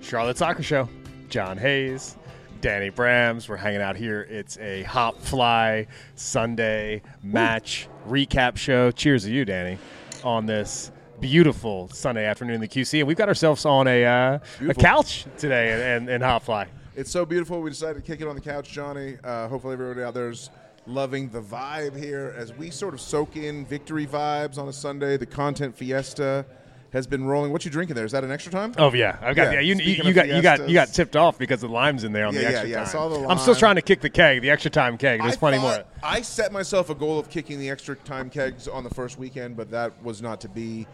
Charlotte Soccer Show. John Hayes, Danny Brams. We're hanging out here. It's a Hop Fly Sunday match recap show. Cheers to you, Danny, on this beautiful Sunday afternoon in the QC. And we've got ourselves on a couch today in Hop Fly. It's so beautiful. We decided to kick it on the couch, Johnny. Hopefully everybody out there's loving the vibe here as we sort of soak in victory vibes on a Sunday. The content fiesta has been rolling. What you drinking there? Is that an extra time? Oh yeah, I've got. Yeah, you got tipped off because the lime's in there on the extra time. I saw the lime. I'm still trying to kick the keg, the extra time keg. There's plenty more. I set myself a goal of kicking the extra time kegs on the first weekend, but that was not to be.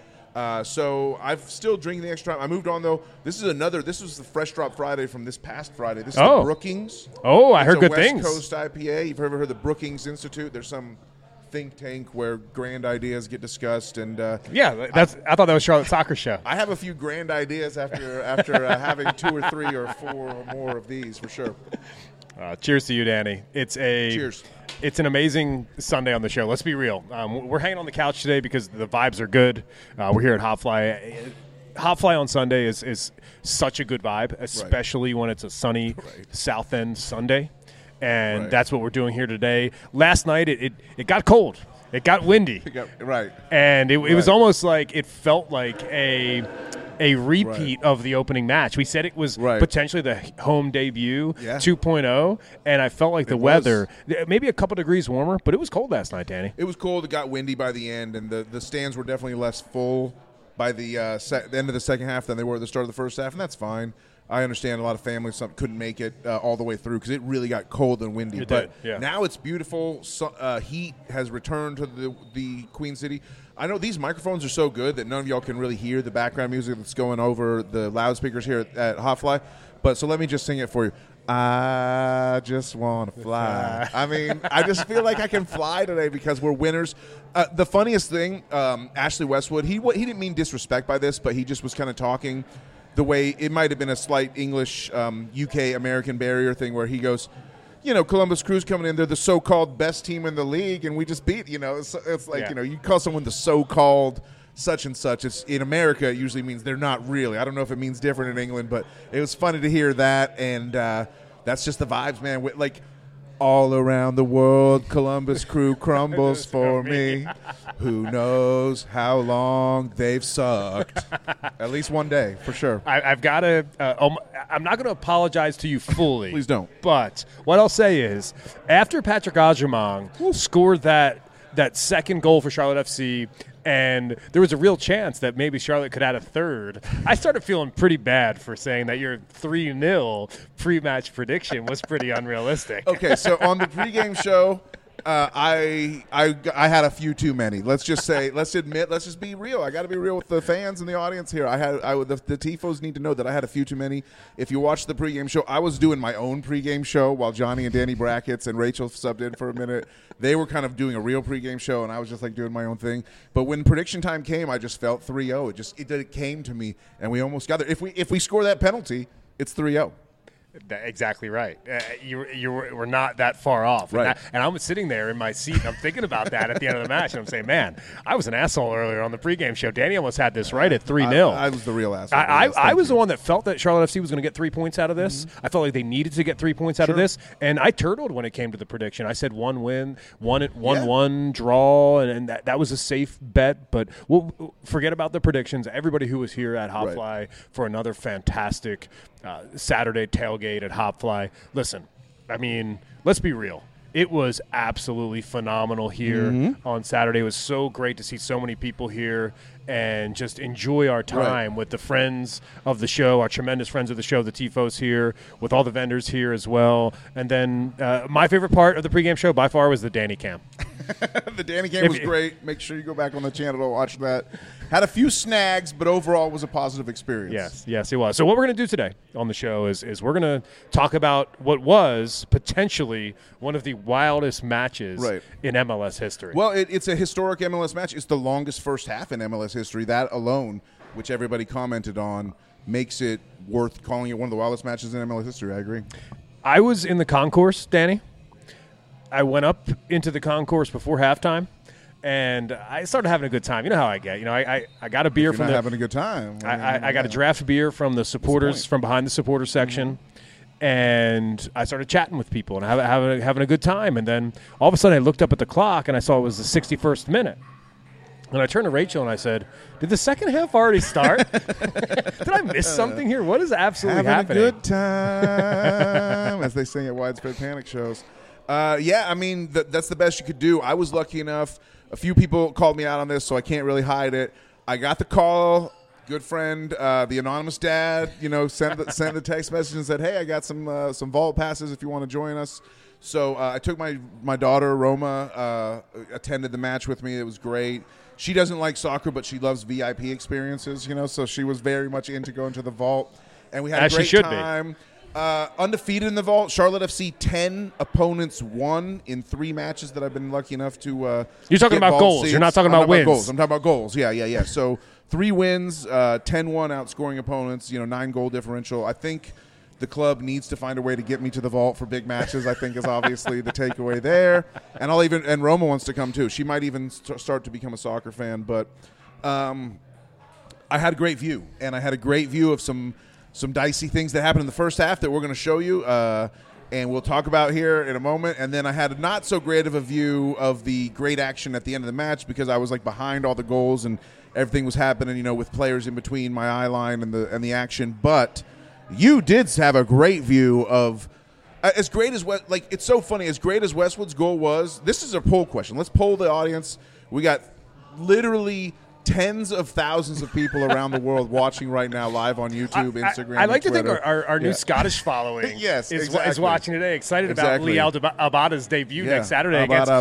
So I'm still drinking the extra time. I moved on though. This was the Fresh Drop Friday from this past Friday. This is the Brookings. Oh, I heard good things. West Coast IPA. You've ever heard of the Brookings Institute? There's some think tank where grand ideas get discussed, and I thought that was Charlotte Soccer Show. I have a few grand ideas after having 2 or 3 or 4 or more of these for sure. Cheers to you, Danny. Cheers. It's an amazing Sunday on the show. Let's be real. We're hanging on the couch today because the vibes are good. We're here at Hop Fly. Hop Fly on Sunday is such a good vibe, especially when it's a sunny South End Sunday. And that's what we're doing here today. Last night, it got cold. It got windy. And it was almost like it felt like a repeat of the opening match. We said it was potentially the home debut 2.0, and I felt like the weather, maybe a couple degrees warmer, but it was cold last night, Danny. It was cold. It got windy by the end, and the stands were definitely less full by the end of the second half than they were at the start of the first half, and that's fine. I understand a lot of families couldn't make it all the way through because it really got cold and windy. Now it's beautiful. Heat has returned to the Queen City. I know these microphones are so good that none of y'all can really hear the background music that's going over the loudspeakers here at Hop Fly. So let me just sing it for you. I just want to fly. I mean, I just feel like I can fly today because we're winners. The funniest thing, Ashley Westwood, he didn't mean disrespect by this, but he just was kind of talking the way it might have been a slight English UK-American barrier thing where he goes, Columbus Crew's coming in. They're the so-called best team in the league, and we just beat. It's like you call someone the so-called such and such. It's in America, it usually means they're not really. I don't know if it means different in England, but it was funny to hear that, and that's just the vibes, man. Like all around the world, Columbus Crew crumbles for me. Who knows how long they've sucked? At least one day, for sure. I've got to. I'm not going to apologize to you fully. Please don't. But what I'll say is, after Patrick Agyemang scored that second goal for Charlotte FC, and there was a real chance that maybe Charlotte could add a third, I started feeling pretty bad for saying that your 3-0 pre-match prediction was pretty unrealistic. Okay, so on the pregame show, I had a few too many. Let's just be real. I got to be real with the fans and the audience here. The Tifos need to know that I had a few too many. If you watch the pregame show, I was doing my own pregame show while Johnny and Danny Brackets and Rachel subbed in for a minute. They were kind of doing a real pregame show, and I was just like doing my own thing. But when prediction time came, I just felt 3-0. It came to me, and we almost got there. If we score that penalty, it's 3-0. Exactly right. We're not that far off. Right. And I'm sitting there in my seat, and I'm thinking about that at the end of the match, and I'm saying, man, I was an asshole earlier on the pregame show. Danny almost had this right at 3-0. I was the real asshole. I was the one that felt that Charlotte FC was going to get 3 points out of this. Mm-hmm. I felt like they needed to get 3 points out of this, and I turtled when it came to the prediction. I said 1 win, 1-1 draw, and that was a safe bet. But we'll forget about the predictions. Everybody who was here at Hop Fly for another fantastic Saturday tailgate at Hop Fly. Listen, I mean, let's be real. It was absolutely phenomenal here on Saturday. It was so great to see so many people here and just enjoy our time with the friends of the show, our tremendous friends of the show, the Tifos here, with all the vendors here as well. And then my favorite part of the pregame show by far was the Danny Cam. The Danny Cam was great. Make sure you go back on the channel to watch that. Had a few snags, but overall was a positive experience. Yes, it was. So what we're going to do today on the show is we're going to talk about what was potentially one of the wildest matches in MLS history. Well, it's a historic MLS match. It's the longest first half in MLS history. That alone, which everybody commented on, makes it worth calling it one of the wildest matches in MLS history. I agree. I was in the concourse, Danny. I went up into the concourse before halftime, And I started having a good time. You know how I get. I got a beer You're from not having a good time. I got a draft beer from the supporters, from behind the supporter section. And I started chatting with people and having a good time. And then all of a sudden I looked up at the clock and I saw it was the 61st minute. And I turned to Rachel and I said, "Did the second half already start? Did I miss something here? What is absolutely happening?" Having a good time, as they sing at Widespread Panic shows. Yeah, I mean, that's the best you could do. I was lucky enough. A few people called me out on this, so I can't really hide it. I got the call. Good friend, the anonymous dad, sent the text message and said, "Hey, I got some vault passes if you want to join us." So I took my daughter Roma, attended the match with me. It was great. She doesn't like soccer, but she loves VIP experiences, so she was very much into going to the vault, and we had a great time. Undefeated in the vault. Charlotte FC 10 opponents won in 3 matches that I've been lucky enough to. You're talking about goals. Seats. You're not talking about wins. Goals. I'm talking about goals. Yeah. So 3 wins, 10-1 outscoring opponents. 9-goal differential. I think the club needs to find a way to get me to the vault for big matches. I think is obviously the takeaway there. And Roma wants to come too. She might even start to become a soccer fan. But I had a great view, and I had a great view of some dicey things that happened in the first half that we're going to show you, and we'll talk about here in a moment. And then I had a not so great of a view of the great action at the end of the match because I was like behind all the goals and everything was happening, with players in between my eye line and the action. But you did have a great view of as great as it's so funny. As great as Westwood's goal was, this is a poll question. Let's poll the audience. We got literally tens of thousands of people around the world watching right now live on YouTube, Instagram, I like to think Twitter. our new Scottish following yes, is watching today, excited about Lee Abada's debut next Saturday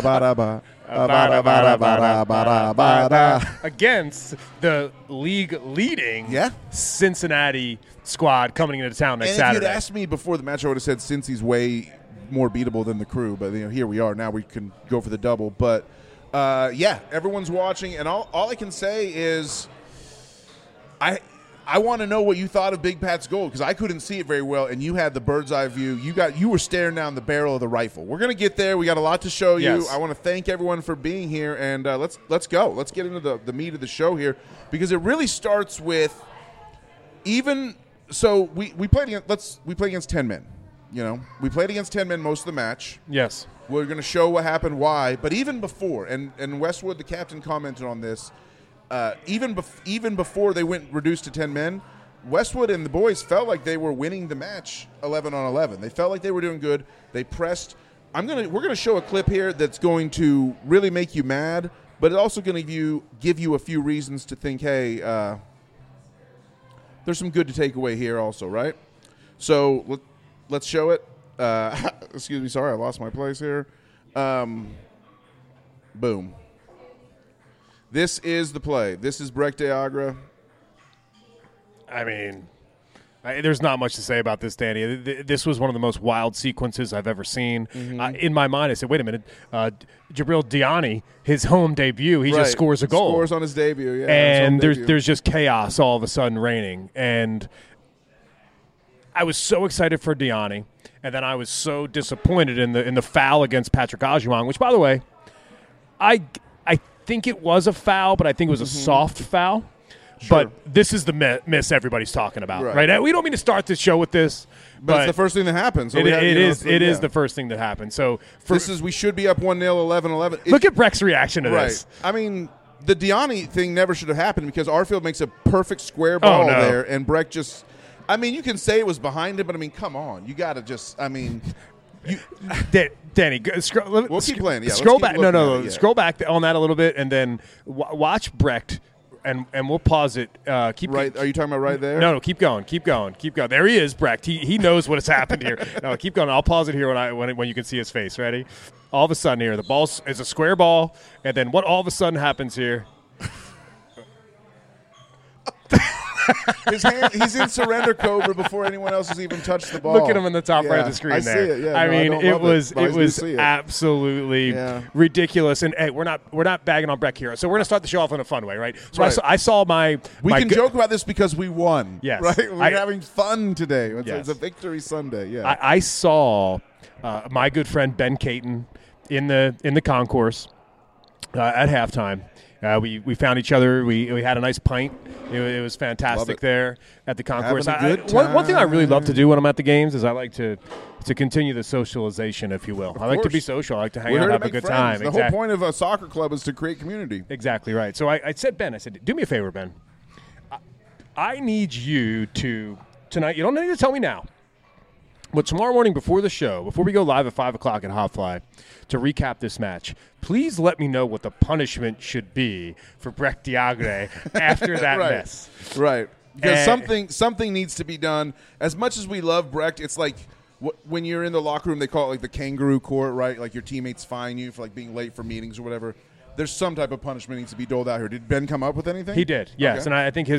against the league-leading Cincinnati squad coming into town next Saturday. If you'd asked me before the match, I would have said Cincy's way more beatable than the Crew, but here we are. Now we can go for the double, but everyone's watching, and all I can say is I want to know what you thought of Big Pat's goal because I couldn't see it very well, and you had the bird's eye view. You were staring down the barrel of the rifle. We're going to get there. We got a lot to show you. Yes. I want to thank everyone for being here, and let's go. Let's get into the meat of the show here because it really starts with so we played against 10 men. We played against 10 men most of the match. Yes. We're going to show what happened, why. But even before, and Westwood, the captain, commented on this, even before they went reduced to 10 men, Westwood and the boys felt like they were winning the match 11-on-11. They felt like they were doing good. They pressed. We're going to show a clip here that's going to really make you mad, but it's also going to give you a few reasons to think, hey, there's some good to take away here also, right? So let's show it. Excuse me, sorry, I lost my place here. Boom. This is the play. This is Brecht de Agra. I mean, there's not much to say about this, Danny. This was one of the most wild sequences I've ever seen. Mm-hmm. In my mind, I said, wait a minute. Jabril Diani, his home debut, he just scores a goal. Scores on his debut, yeah. And there's just chaos all of a sudden reigning. And I was so excited for Diani, and then I was so disappointed in the foul against Patrick Ajuang, which, by the way, I think it was a foul, but I think it was a soft foul. Sure. But this is the miss everybody's talking about, right? We don't mean to start this show with this, but it's the first thing that happens. So it is the first thing that happens. So we should be up 1-0, 11-11. Look at Brecht's reaction to this. I mean, the Diani thing never should have happened because Arfield makes a perfect square ball there, and Brecht just. I mean, you can say it was behind him, but I mean, come on, you got to just. I mean. Danny, we'll keep playing. Yeah, scroll back. No. Scroll back on that a little bit, and then watch Brecht. And we'll pause it. Keep right. Are you talking about right there? No. Keep going. There he is, Brecht. He knows what has happened here. No, keep going. I'll pause it here when you can see his face. Ready? All of a sudden here, the ball is a square ball, and then what all of a sudden happens here? His hand, he's in surrender cobra before anyone else has even touched the ball. Look at him in the top right of the screen. I there. See it. Yeah, I mean, it was absolutely ridiculous. And hey, we're not bagging on Brecht here, so we're gonna start the show off in a fun way, right? So I saw my. We can joke about this because we won. Yes, right. We're having fun today. It's a victory Sunday. Yeah. I saw my good friend Ben Caton in the concourse. at halftime. We found each other. We had a nice pint. It was fantastic there at the concourse. One thing I really love to do when I'm at the games is I like to continue the socialization, if you will. I like to be social. I like to hang out, have a good time. The whole point of a soccer club is to create community. Exactly right. So I said, Ben, do me a favor, Ben. I need you to tonight. You don't need to tell me now. But tomorrow morning before the show, before we go live at 5 o'clock at Hot Fly, to recap this match, please let me know what the punishment should be for Brecht Diagre after that mess. Right. Because something needs to be done. As much as we love Brecht, it's like when you're in the locker room, they call it like the kangaroo court, right? Like your teammates fine you for like being late for meetings or whatever. There's some type of punishment needs to be doled out here. Did Ben come up with anything? He did, yes. Okay. And I think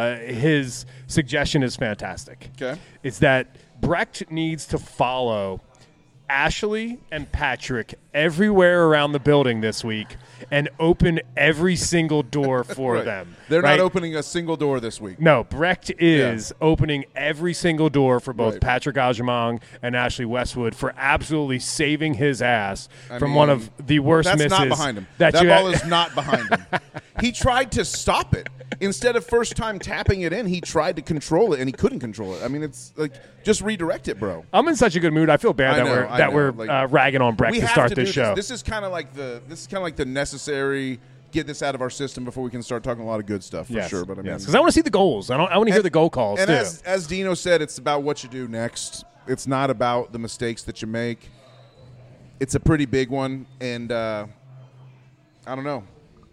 his suggestion is fantastic. Okay. It's that Brecht needs to follow Ashley and Patrick everywhere around the building this week and open every single door for them. They're not opening a single door this week. No, Brecht is opening every single door for both Patrick Agyemang and Ashley Westwood for absolutely saving his ass from one of the worst misses. That's not behind him. That ball is not behind him. He tried to stop it. Instead of first time tapping it in, he tried to control it, and he couldn't control it. I mean, it's like, just redirect it, bro. I'm in such a good mood. I feel bad that we're ragging on Brecht to start this show. This is kind of like the necessary get this out of our system before we can start talking a lot of good stuff for sure. But I mean, because I want to see the goals. I want to hear the goal calls and too. As Dino said, it's about what you do next. It's not about the mistakes that you make. It's a pretty big one, and I don't know.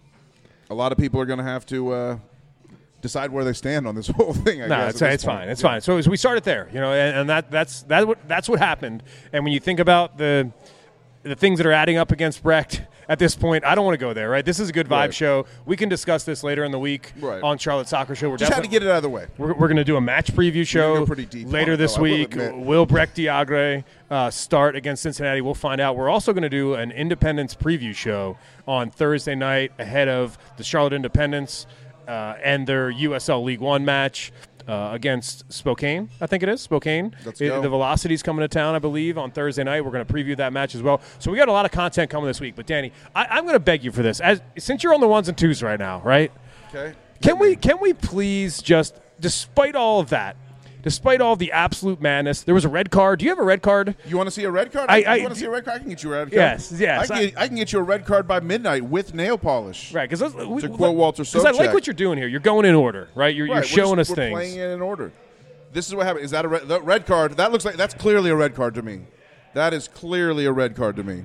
A lot of people are going to have to decide where they stand on this whole thing. It's fine. It's fine. So as we started there, and that's what happened. And when you think about the things that are adding up against Brecht at this point, I don't want to go there. Right? This is a good vibe show. We can discuss this later in the week on Charlotte Soccer Show. We're just had to get it out of the way. We're going to do a match preview show later this week. Will Brecht Diagre start against Cincinnati? We'll find out. We're also going to do an Independence preview show on Thursday night ahead of the Charlotte Independence and their USL League One match against Spokane, I think it is. Spokane. The Velocity's coming to town, I believe, on Thursday night. We're going to preview that match as well. So we got a lot of content coming this week. But, Danny, I'm going to beg you for this. Since you're on the ones and twos right now, right? Okay. Can we please just, despite all of that, despite all the absolute madness, there was a red card. Do you have a red card? You want to see a red card? You want to see a red card? I can get you a red card. Yes. I can get you a red card by midnight with nail polish. Right, because to quote Walter Sobchak. Because I like what you're doing here. You're going in order, right? You're showing us things. We're playing it in order. This is what happened. Is that the red card? That looks like that's clearly a red card to me. That is clearly a red card to me.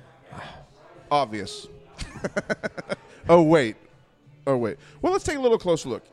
Obvious. Oh wait. Well, let's take a little closer look.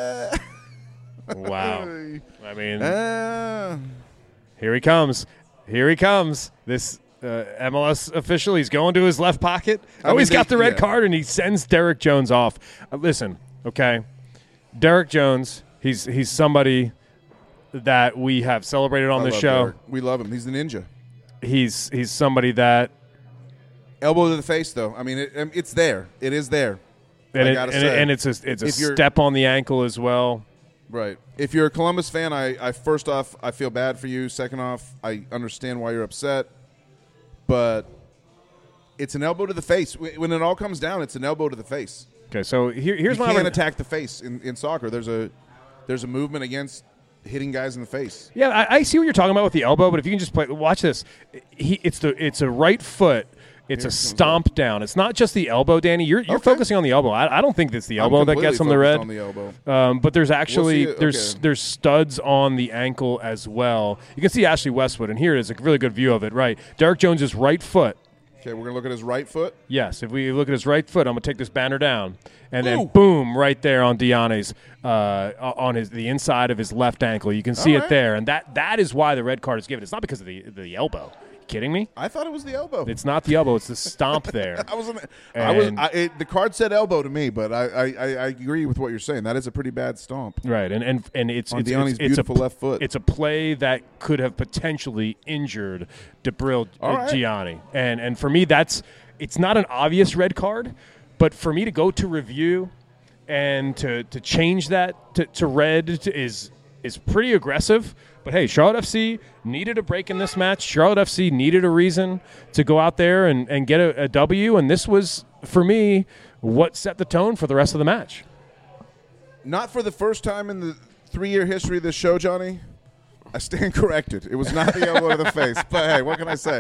Wow. I mean, here he comes. This MLS official, he's going to his left pocket. He's got the red card, and he sends Derek Jones off. Listen, okay, Derek Jones, he's somebody that we have celebrated on this show. Derek. We love him. He's the ninja. He's somebody that elbow to the face, though. I mean, it's there. It is there. And it's a step on the ankle as well. Right. If you're a Columbus fan, I first off, I feel bad for you. Second off, I understand why you're upset. But it's an elbow to the face. When it all comes down, it's an elbow to the face. Okay, so here's my... You can't attack the face in soccer. There's a movement against hitting guys in the face. Yeah, I see what you're talking about with the elbow, but if you can just watch this. It's a right foot. It's a stomp down. It's not just the elbow, Danny. You're focusing on the elbow. I don't think it's the elbow that gets him the red. On the elbow. But there's actually there's studs on the ankle as well. You can see Ashley Westwood, and here it is, a really good view of it. Right, Derek Jones' right foot. Okay, we're gonna look at his right foot. Yes, if we look at his right foot, I'm gonna take this banner down, and then boom, right there on Diane's on the inside of his left ankle. You can see it there, and that is why the red card is given. It's not because of the elbow. Kidding me? I thought it was the elbow. It's not the elbow. It's the stomp there. The card said elbow to me, but I agree with what you're saying. That is a pretty bad stomp. Right, and it's on Diane's beautiful left foot. It's a play that could have potentially injured Debril Gianni, and for me it's not an obvious red card, but for me to go to review and to change that to red is pretty aggressive. But, hey, Charlotte FC needed a break in this match. Charlotte FC needed a reason to go out there and get a W, and this was for me, what set the tone for the rest of the match. Not for the first time in the 3-year history of this show, Johnny. I stand corrected. It was not the elbow to the face. But, hey, what can I say?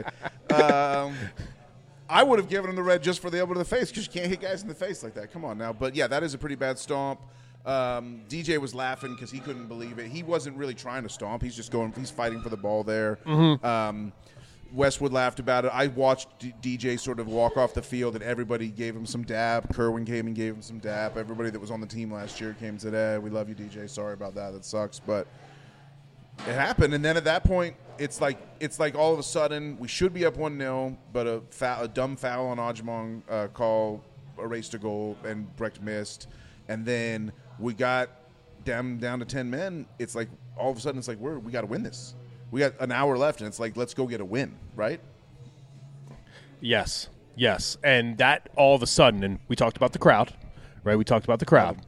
I would have given him the red just for the elbow to the face because you can't hit guys in the face like that. Come on now. But, yeah, that is a pretty bad stomp. DJ was laughing because he couldn't believe it. He wasn't really trying to stomp. He's fighting for the ball there. Mm-hmm. Westwood laughed about it. I watched DJ sort of walk off the field, and everybody gave him some dap. Kerwin came and gave him some dap. Everybody that was on the team last year came and said, hey, we love you, DJ. Sorry about that. That sucks. But it happened. And then at that point, it's like all of a sudden we should be up 1-0, but a dumb foul on Ajmong call erased a goal, and Brecht missed. And then we got down to 10 men. It's like all of a sudden it's like we got to win this. We got an hour left, and it's like, let's go get a win, right? Yes. And that all of a sudden, and we talked about the crowd, right? We talked about the crowd.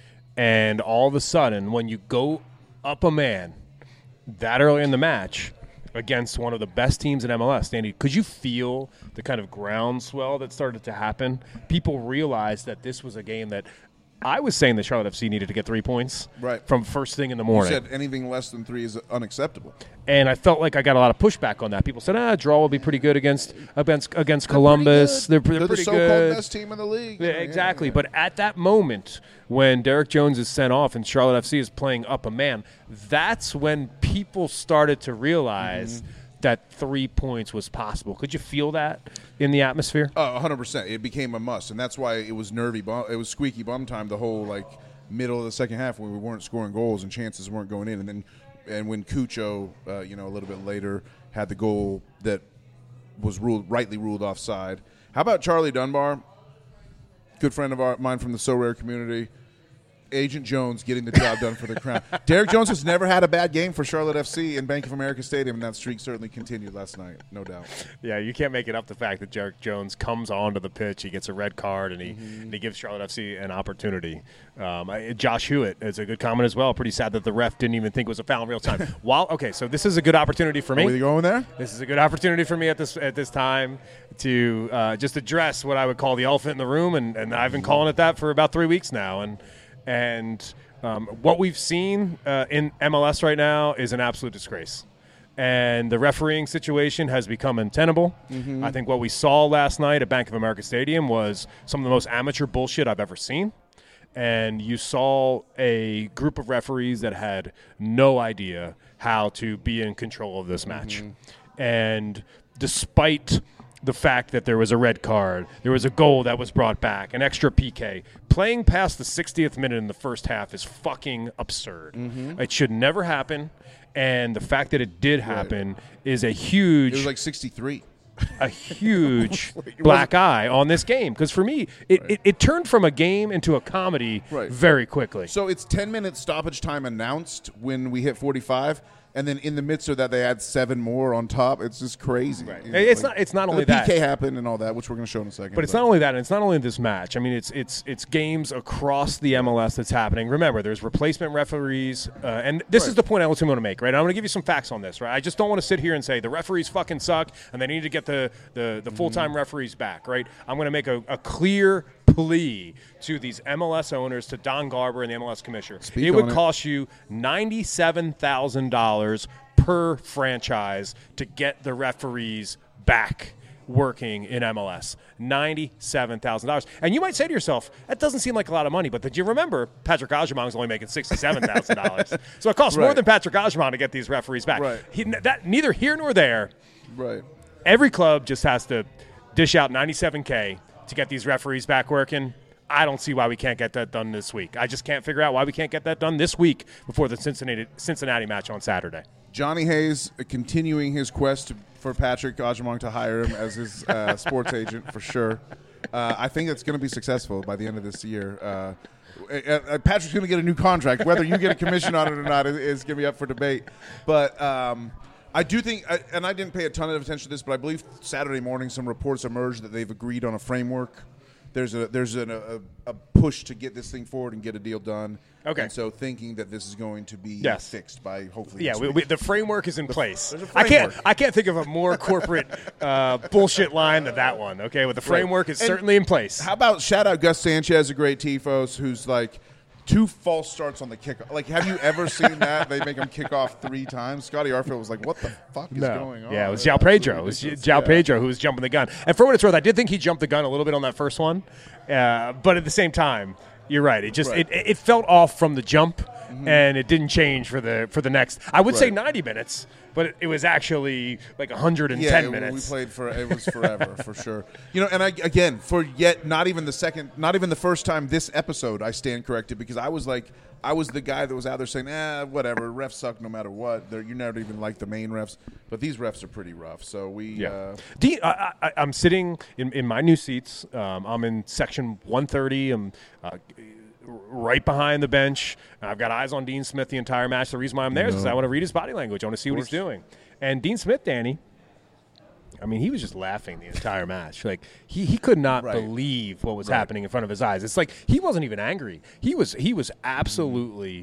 And all of a sudden, when you go up a man that early in the match against one of the best teams in MLS, Danny, could you feel the kind of groundswell that started to happen? People realized that this was a game that I was saying the Charlotte FC needed to get 3 points from first thing in the morning. You said anything less than 3 is unacceptable. And I felt like I got a lot of pushback on that. People said, draw will be pretty good against Columbus. They're pretty the so-called good. Best team in the league. Yeah, exactly. Yeah. But at that moment, when Derek Jones is sent off and Charlotte FC is playing up a man, that's when people started to realize that 3 points was possible. Could you feel that in the atmosphere? 100%. It became a must, and that's why it was it was squeaky bum time the whole middle of the second half when we weren't scoring goals and chances weren't going in, and when Cucho, a little bit later, had the goal that was rightly ruled offside. How about Charlie Dunbar, good friend of mine from the So Rare community? Agent Jones getting the job done for the Crown. Derek Jones has never had a bad game for Charlotte FC in Bank of America Stadium, and that streak certainly continued last night, no doubt. Yeah, you can't make it up the fact that Derek Jones comes onto the pitch, he gets a red card, and he gives Charlotte FC an opportunity. Josh Hewitt is a good comment as well. Pretty sad that the ref didn't even think it was a foul in real time. So this is a good opportunity for me. Are we going there? This is a good opportunity for me at this time to just address what I would call the elephant in the room, and I've been calling it that for about 3 weeks now, And what we've seen in MLS right now is an absolute disgrace. And the refereeing situation has become untenable. Mm-hmm. I think what we saw last night at Bank of America Stadium was some of the most amateur bullshit I've ever seen. And you saw a group of referees that had no idea how to be in control of this match. Mm-hmm. And despite the fact that there was a red card, there was a goal that was brought back, an extra PK. Playing past the 60th minute in the first half is fucking absurd. Mm-hmm. It should never happen, and the fact that it did happen is a huge... It was like 63. A huge black eye on this game. Because for me, it turned from a game into a comedy very quickly. So it's 10-minute stoppage time announced when we hit 45. And then in the midst of that, they add 7 more on top. It's just crazy. Right. It's not only that. The PK happened and all that, which we're going to show in a second. But it's not only that, and it's not only this match. I mean, it's games across the MLS that's happening. Remember, there's replacement referees, and this is the point I want to make, right? I'm going to give you some facts on this, right? I just don't want to sit here and say the referees fucking suck and they need to get the full-time referees back, right? I'm going to make a clear plea to these MLS owners, to Don Garber and the MLS commissioner. It would cost you $97,000 per franchise to get the referees back working in MLS. $97,000. And you might say to yourself, that doesn't seem like a lot of money, but did you remember Patrick Ajamong's only making $67,000? So it costs more than Patrick Ajamong to get these referees back. Right. Neither here nor there. Right. Every club just has to dish out $97K to get these referees back working. I don't see why we can't get that done this week. I just can't figure out why we can't get that done this week before the Cincinnati match on Saturday. Johnny Hayes continuing his quest for Patrick Ajamong to hire him as his sports agent for sure. I think it's going to be successful by the end of this year. Patrick's going to get a new contract. Whether you get a commission on it or not is going to be up for debate. But I do think, and I didn't pay a ton of attention to this, but I believe Saturday morning some reports emerged that they've agreed on a framework there's a push to get this thing forward and get a deal done. Okay. And so thinking that this is going to be fixed by hopefully. Yeah, the framework is in place. There's a framework. I can't think of a more corporate bullshit line than that one. Okay, but the framework is certainly in place. How about shout out Gus Sanchez, a great tifos, who's like 2 false starts on the kickoff. Like, have you ever seen that? They make him kick off 3 times. Scotty Arfield was like, what the fuck is going on? Yeah, it was João Pedro. It was João Pedro who was jumping the gun. And for what it's worth, I did think he jumped the gun a little bit on that first one. But at the same time, you're right. It just it felt off from the jump, and it didn't change for the next. I would say 90 minutes, but it was actually like 110 minutes. We played it was forever for sure. You know, and not even the first time this episode I stand corrected, because I was the guy that was out there saying, whatever, refs suck no matter what. You're never even like the main refs, but these refs are pretty rough. So Dean, I'm sitting in my new seats. I'm in section 130. I'm right behind the bench. I've got eyes on Dean Smith the entire match. The reason why I'm there is because I want to read his body language. I want to see what he's doing. And Dean Smith, Danny, I mean, he was just laughing the entire match. Like he could not believe what was happening in front of his eyes. It's like he wasn't even angry. He was absolutely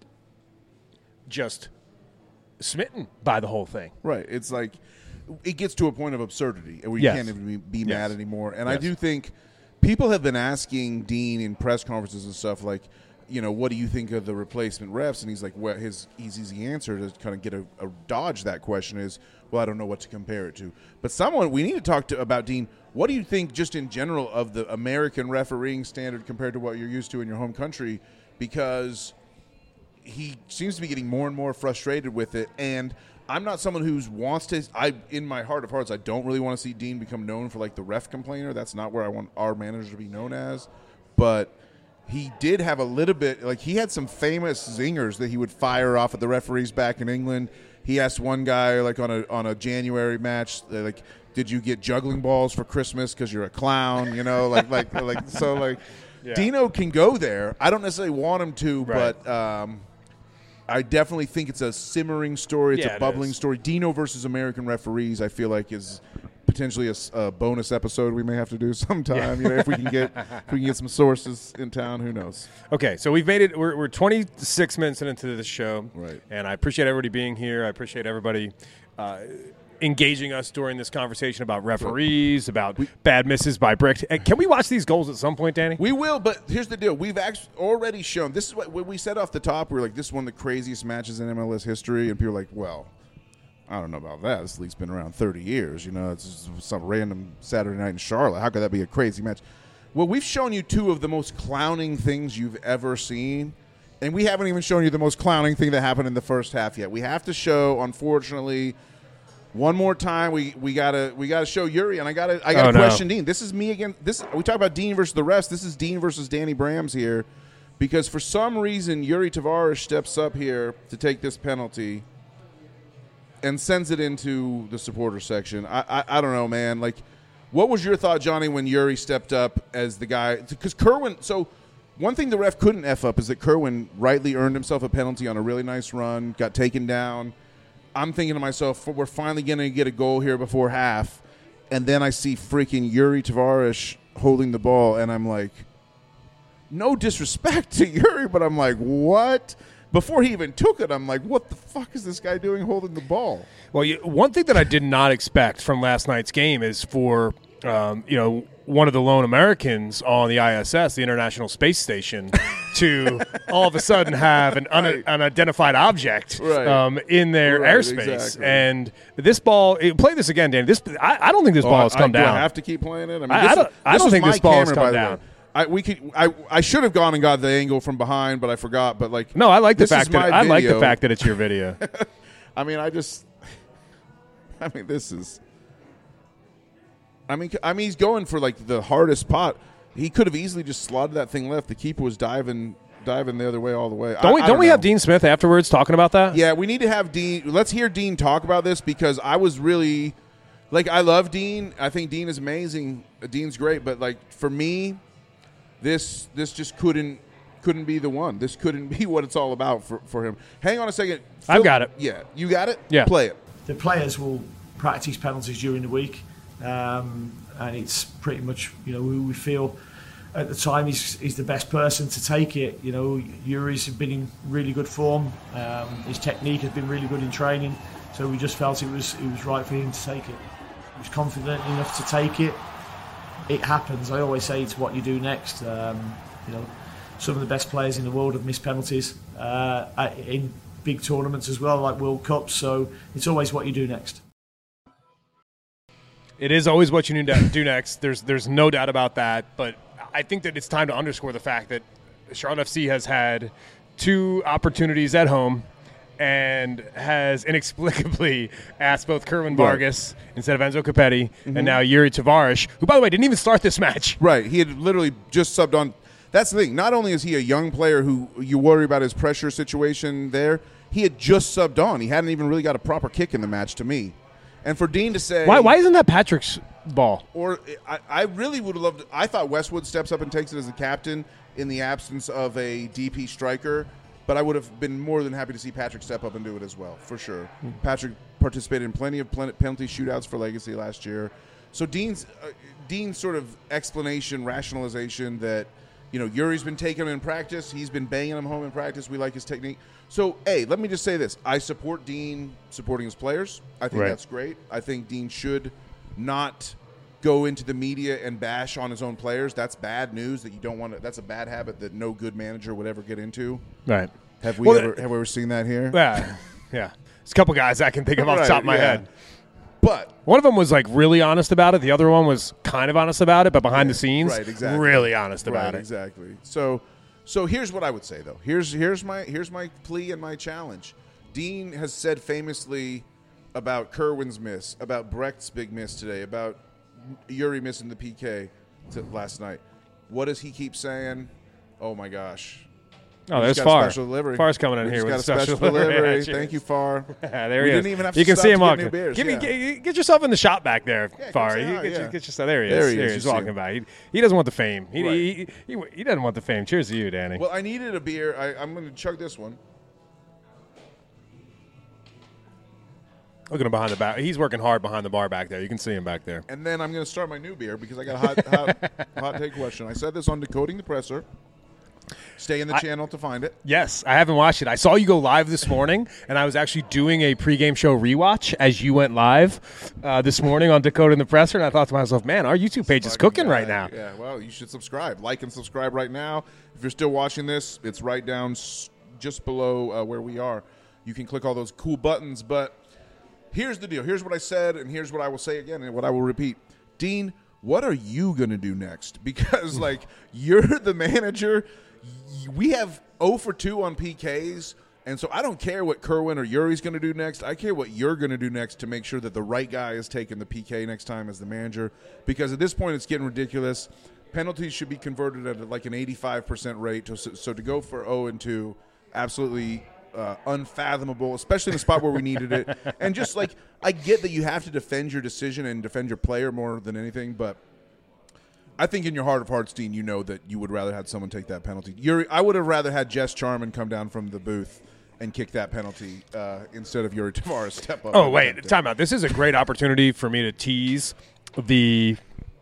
just smitten by the whole thing. Right. It's like it gets to a point of absurdity, and we can't even be mad anymore. And I do think people have been asking Dean in press conferences and stuff like, you know, what do you think of the replacement refs? And he's like, well, his easy answer to kind of get a dodge that question is, well, I don't know what to compare it to. But we need to talk about Dean. What do you think just in general of the American refereeing standard compared to what you're used to in your home country? Because he seems to be getting more and more frustrated with it. And I'm not someone who wants to – in my heart of hearts, I don't really want to see Dean become known for like the ref complainer. That's not where I want our manager to be known as. But he did have a little bit – like he had some famous zingers that he would fire off at the referees back in England. He asked one guy like on a January match, like, did you get juggling balls for Christmas because you're a clown? You know, Yeah. Dino can go there. I don't necessarily want him to, but I definitely think it's a simmering story. It's a bubbling story. Dino versus American referees, I feel like, is potentially a bonus episode we may have to do sometime. You know, if we can get some sources in town, who knows? Okay, so we've made it. We're 26 minutes into this show, right? And I appreciate everybody being here. I appreciate everybody engaging us during this conversation about referees, about bad misses by Brick. Can we watch these goals at some point, Danny? We will, but here's the deal. We've already shown – this is what we said off the top. We were like, this is one of the craziest matches in MLS history. And people are like, well, I don't know about that. This league's been around 30 years. You know, it's just some random Saturday night in Charlotte. How could that be a crazy match? Well, we've shown you 2 of the most clowning things you've ever seen. And we haven't even shown you the most clowning thing that happened in the first half yet. We have to show, unfortunately – one more time, we gotta show Yuri, and I gotta question Dean. This is me again. We talk about Dean versus the refs. This is Dean versus Danny Brams here, because for some reason Yuri Tavares steps up here to take this penalty and sends it into the supporter section. I don't know, man. Like, what was your thought, Johnny, when Yuri stepped up as the guy? Because Kerwin. So one thing the ref couldn't F up is that Kerwin rightly earned himself a penalty on a really nice run, got taken down. I'm thinking to myself, we're finally going to get a goal here before half, and then I see freaking Yuri Tavares holding the ball, and I'm like, no disrespect to Yuri, but I'm like, what? Before he even took it, I'm like, what the fuck is this guy doing holding the ball? Well, one thing that I did not expect from last night's game is for one of the lone Americans on the ISS, the International Space Station, to all of a sudden have an unidentified object in their airspace. Exactly. And this ball, play this again, Dan. I don't think this ball has come down. Do I have to keep playing it? I don't think this ball has come down. I should have gone and got the angle from behind, but I forgot. But like, no, I like the fact that it's your video. I mean, he's going for like the hardest pot. He could have easily just slotted that thing left. The keeper was diving the other way all the way. Don't we have Dean Smith afterwards talking about that? Yeah, we need to have Dean. Let's hear Dean talk about this, because I was really like, I love Dean. I think Dean is amazing. Dean's great, but like for me, this just couldn't be the one. This couldn't be what it's all about for him. Hang on a second. Phil, I've got it. Yeah, you got it? Yeah. Play it. The players will practice penalties during the week, and it's pretty much, we feel at the time he's the best person to take it. You know, Yuri's been in really good form. His technique has been really good in training, so we just felt it was right for him to take it. He was confident enough to take it. It happens. I always say it's what you do next. You know, some of the best players in the world have missed penalties in big tournaments as well, like World Cups. So it's always what you do next. It is always what you need to do next. There's no doubt about that. But I think that it's time to underscore the fact that Charlotte FC has had 2 opportunities at home and has inexplicably asked both Kerwin Vargas instead of Enzo Copetti and now Yuri Tavares, who, by the way, didn't even start this match. Right. He had literally just subbed on. That's the thing. Not only is he a young player who you worry about his pressure situation there, he had just subbed on. He hadn't even really got a proper kick in the match to me. And for Dean to say... Why isn't that Patrick's ball? Or I really would have loved... I thought Westwood steps up and takes it as the captain in the absence of a DP striker, but I would have been more than happy to see Patrick step up and do it as well, for sure. Patrick participated in plenty of penalty shootouts for Legacy last year. So Dean's sort of explanation, rationalization that, you know, Yuri's been taking him in practice. He's been banging him home in practice. We like his technique. So, let me just say this. I support Dean supporting his players. I think that's great. I think Dean should not go into the media and bash on his own players. That's bad news that you don't want to. That's a bad habit that no good manager would ever get into. Right. Have we ever seen that here? Yeah. There's a couple guys I can think of off the top of my head. But one of them was like really honest about it. The other one was kind of honest about it, but behind the scenes, really honest about it. Exactly. So here's what I would say though. Here's my plea and my challenge. Dean has said famously about Kerwin's miss, about Brecht's big miss today, about Yuri missing the PK last night. What does he keep saying? Oh my gosh. Oh, there's Far. Far's coming in here with a special delivery. Thank you, Far. There he is. Didn't even have to you can stop see him to walking. get new beers. Get yourself in the shop back there, Yeah, Far. Get yourself. There he is. He's walking by. He doesn't want the fame. He doesn't want the fame. Cheers to you, Danny. Well, I needed a beer. I'm going to chug this one. Look at him behind the bar. He's working hard behind the bar back there. You can see him back there. And then I'm going to start my new beer because I got a hot take question. I said this on Decoding the Presser. Stay in the channel to find it. Yes, I haven't watched it. I saw you go live this morning, and I was actually doing a pregame show rewatch as you went live this morning on Decoding the Presser, and I thought to myself, man, our YouTube page is cooking right now. Yeah, well, you should subscribe. Like and subscribe right now. If you're still watching this, it's right down just below where we are. You can click all those cool buttons, but here's the deal. Here's what I said, and here's what I will say again, and what I will repeat. Dean, what are you going to do next? Because, you're the manager. We have 0 for 2 on PKs, and so I don't care what Kerwin or Yuri's going to do next. I care what you're going to do next to make sure that the right guy is taking the PK next time as the manager, because at this point it's getting ridiculous. Penalties should be converted at an 85% rate, so to go for 0 and 2, absolutely unfathomable, especially in the spot where we needed it. And just I get that you have to defend your decision and defend your player more than anything, but I think in your heart of hearts, Dean, you know that you would rather have someone take that penalty. I would have rather had Jess Charman come down from the booth and kick that penalty instead of Yuri Tavares step up. Oh, wait, time out. This is a great opportunity for me to tease the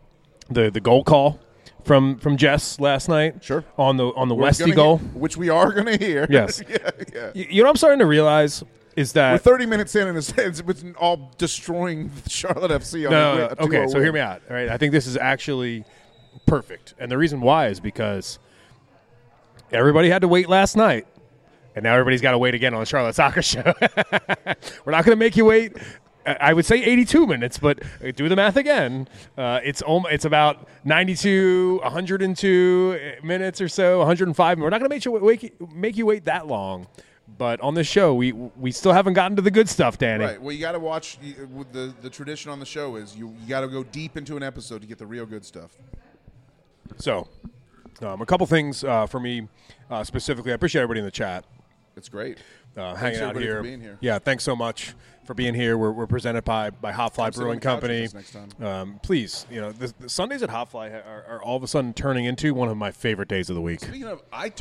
goal call from Jess last night. Sure. On the Westy goal. Which we are going to hear. Yes. yeah. You know what I'm starting to realize is that... We're 30 minutes in, and it's all destroying Charlotte FC. Okay, so hear me out. All right, I think this is actually perfect. And the reason why is because everybody had to wait last night, and now everybody's got to wait again on the Charlotte Soccer Show. We're not going to make you wait. I would say 82 minutes, but do the math again. It's about 92, 102 minutes or so, 105. We're not going to make you wait that long. But on this show, we still haven't gotten to the good stuff, Danny. Right. Well, you got to watch. The tradition on the show is you got to go deep into an episode to get the real good stuff. So, a couple things for me specifically. I appreciate everybody in the chat. It's great. Hanging out here. For being here. Yeah, thanks so much for being here. We're presented by Hot Fly Brewing Company. Next time. Please, the Sundays at Hot Fly are all of a sudden turning into one of my favorite days of the week. Speaking of, I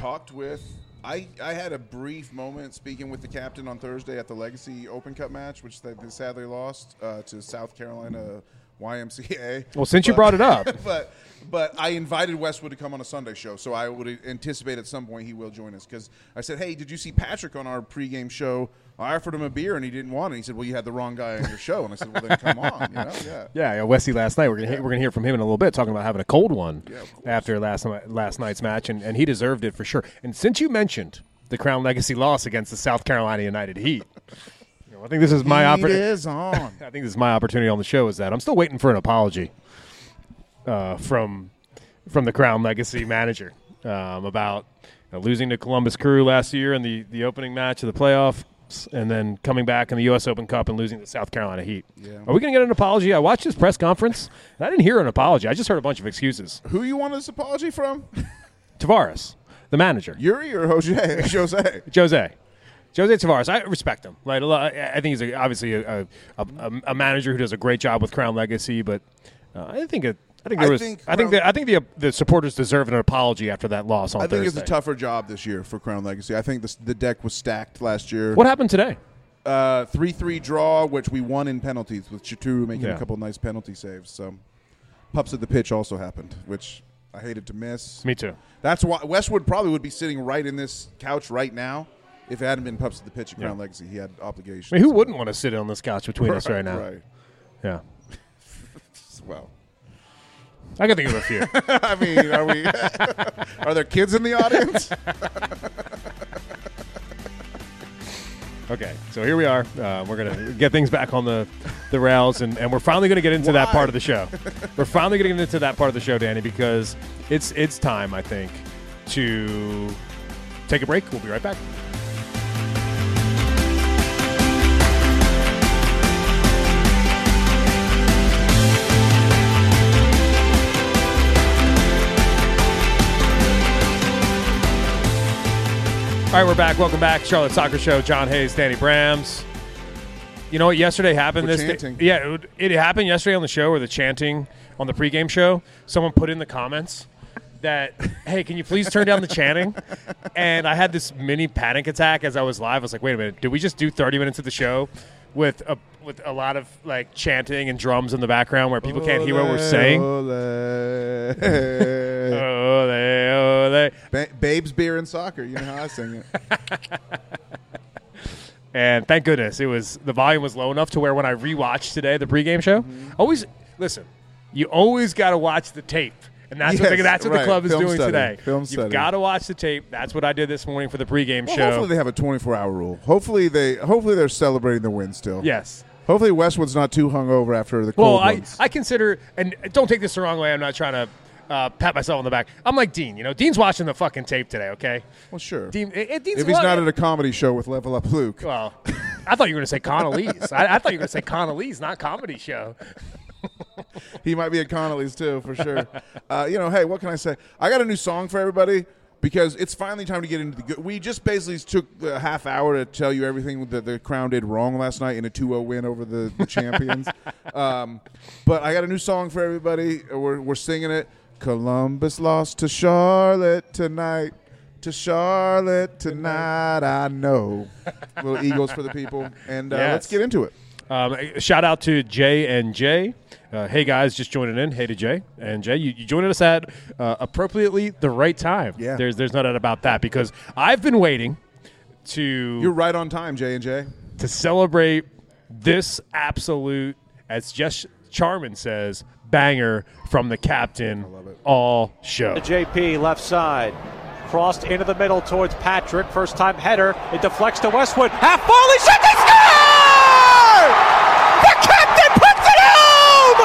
had a brief moment speaking with the captain on Thursday at the Legacy Open Cup match, which they sadly lost to South Carolina YMCA. Well, since you brought it up. But I invited Westwood to come on a Sunday show, so I would anticipate at some point he will join us. Because I said, hey, did you see Patrick on our pregame show? I offered him a beer, and he didn't want it. He said, well, you had the wrong guy on your show. And I said, well, then come on. Yeah, Wesley last night. We're gonna hear from him in a little bit, talking about having a cold one after last night's match, and he deserved it for sure. And since you mentioned the Crown Legacy loss against the South Carolina United Heat, I think this is my opportunity. I think this is my opportunity on the show. Is that I'm still waiting for an apology from the Crown Legacy manager about losing to Columbus Crew last year in the opening match of the playoffs, and then coming back in the U.S. Open Cup and losing to South Carolina Heat. Yeah. Are we going to get an apology? I watched his press conference, and I didn't hear an apology. I just heard a bunch of excuses. Who you want this apology from? Tavares, the manager. Yuri or Jose? Jose Tavares. I respect him. Like, I think he's obviously a manager who does a great job with Crown Legacy, but I think the supporters deserve an apology after that loss on Thursday. I think it's a tougher job this year for Crown Legacy. I think the deck was stacked last year. What happened today? 3-3 draw, which we won in penalties with Chituru making a couple nice penalty saves. So, pups at the pitch also happened, which I hated to miss. Me too. That's why Westwood probably would be sitting right in this couch right now if it hadn't been pups at the pitch at Crown Legacy. He had obligations. I mean, who wouldn't want to sit on this couch between us right now? Right. Yeah. Well, I can think of a few. I mean, are there kids in the audience? Okay, so here we are. We're going to get things back on the rails, and we're finally going to get into that part of the show. We're finally getting into that part of the show, Danny, because it's time, I think, to take a break. We'll be right back. All right, we're back. Welcome back. Charlotte Soccer Show. John Hayes, Danny Brams. You know what yesterday happened? It happened yesterday on the show, or the chanting on the pregame show. Someone put in the comments that, hey, can you please turn down the chanting? And I had this mini panic attack as I was live. I was like, wait a minute, did we just do 30 minutes of the show with a lot of like chanting and drums in the background where people can't hear what we're saying? Babes, beer, and soccer. You know how I sing it. And thank goodness the volume was low enough to where when I rewatched today the pregame show, always listen. You always got to watch the tape, and that's what the club is doing today. You've got to watch the tape. That's what I did this morning for the pregame show. Hopefully they have a 24-hour rule. Hopefully they're celebrating the win still. Yes. Hopefully Westwood's not too hungover after the cold ones. I consider, and don't take this the wrong way, I'm not trying to pat myself on the back. I'm like Dean. Dean's watching the fucking tape today, okay? Well, sure. Dean's if he's not at a comedy show with Level Up Luke. Well, I thought you were going to say Connolly's. I thought you were going to say Connolly's, not comedy show. He might be at Connolly's, too, for sure. Hey, what can I say? I got a new song for everybody because it's finally time to get into the good. We just basically took a half hour to tell you everything that the Crown did wrong last night in a 2-0 win over the champions. But I got a new song for everybody. We're singing it. Columbus lost to Charlotte tonight. To Charlotte tonight, I know. Little Eagles for the people. And let's get into it. Shout out to Jay and Jay. Hey, guys, just joining in. Hey to Jay. And Jay, you joined us at appropriately the right time. Yeah. There's no doubt about that because I've been waiting to... You're right on time, Jay and Jay. To celebrate this absolute, as Jess Charman says, banger from the captain all show. The JP left side. Crossed into the middle towards Patrick. First time header. It deflects to Westwood. Half volley. Shot to score! The captain puts it home!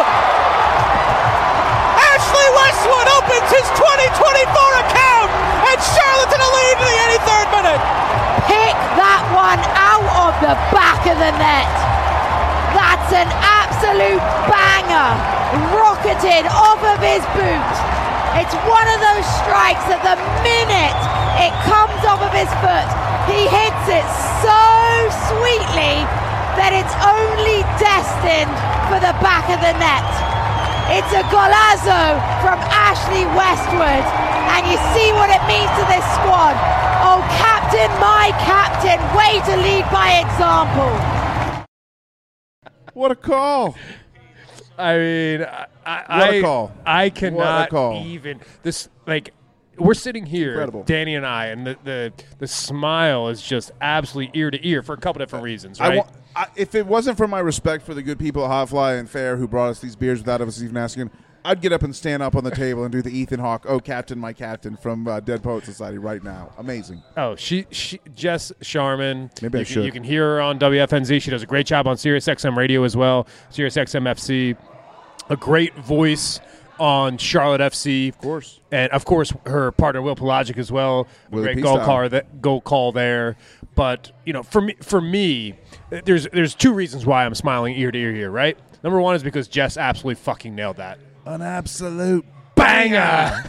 Ashley Westwood opens his 2024 account, and Charlotte's in the lead in the 83rd minute. Pick that one out of the back of the net. That's an absolute banger. Rocketed off of his boot. It's one of those strikes that the minute it comes off of his foot, he hits it so sweetly that it's only destined for the back of the net. It's a golazo from Ashley Westwood, and you see what it means to this squad. Oh, captain, my captain, way to lead by example. What a call. I mean, What a call. I cannot What a call. even this like. We're sitting here, Incredible. Danny and I, and the smile is just absolutely ear to ear for a couple different reasons, right? If it wasn't for my respect for the good people at Hot Fly and Fair who brought us these beers without us even asking, I'd get up and stand up on the table and do the Ethan Hawke, "Oh, Captain, my Captain" from Dead Poet Society right now. Amazing. Oh, she Jess Sharman. Maybe I should. You can hear her on WFNZ. She does a great job on SiriusXM Radio as well, SiriusXM FC. A great voice on Charlotte FC, Of course. and of course her partner Will Pelagic as well. A Willie great P-style. goal call there. But for me, there's two reasons why I'm smiling ear to ear here. Right, number one is because Jess absolutely fucking nailed that. An absolute Banger!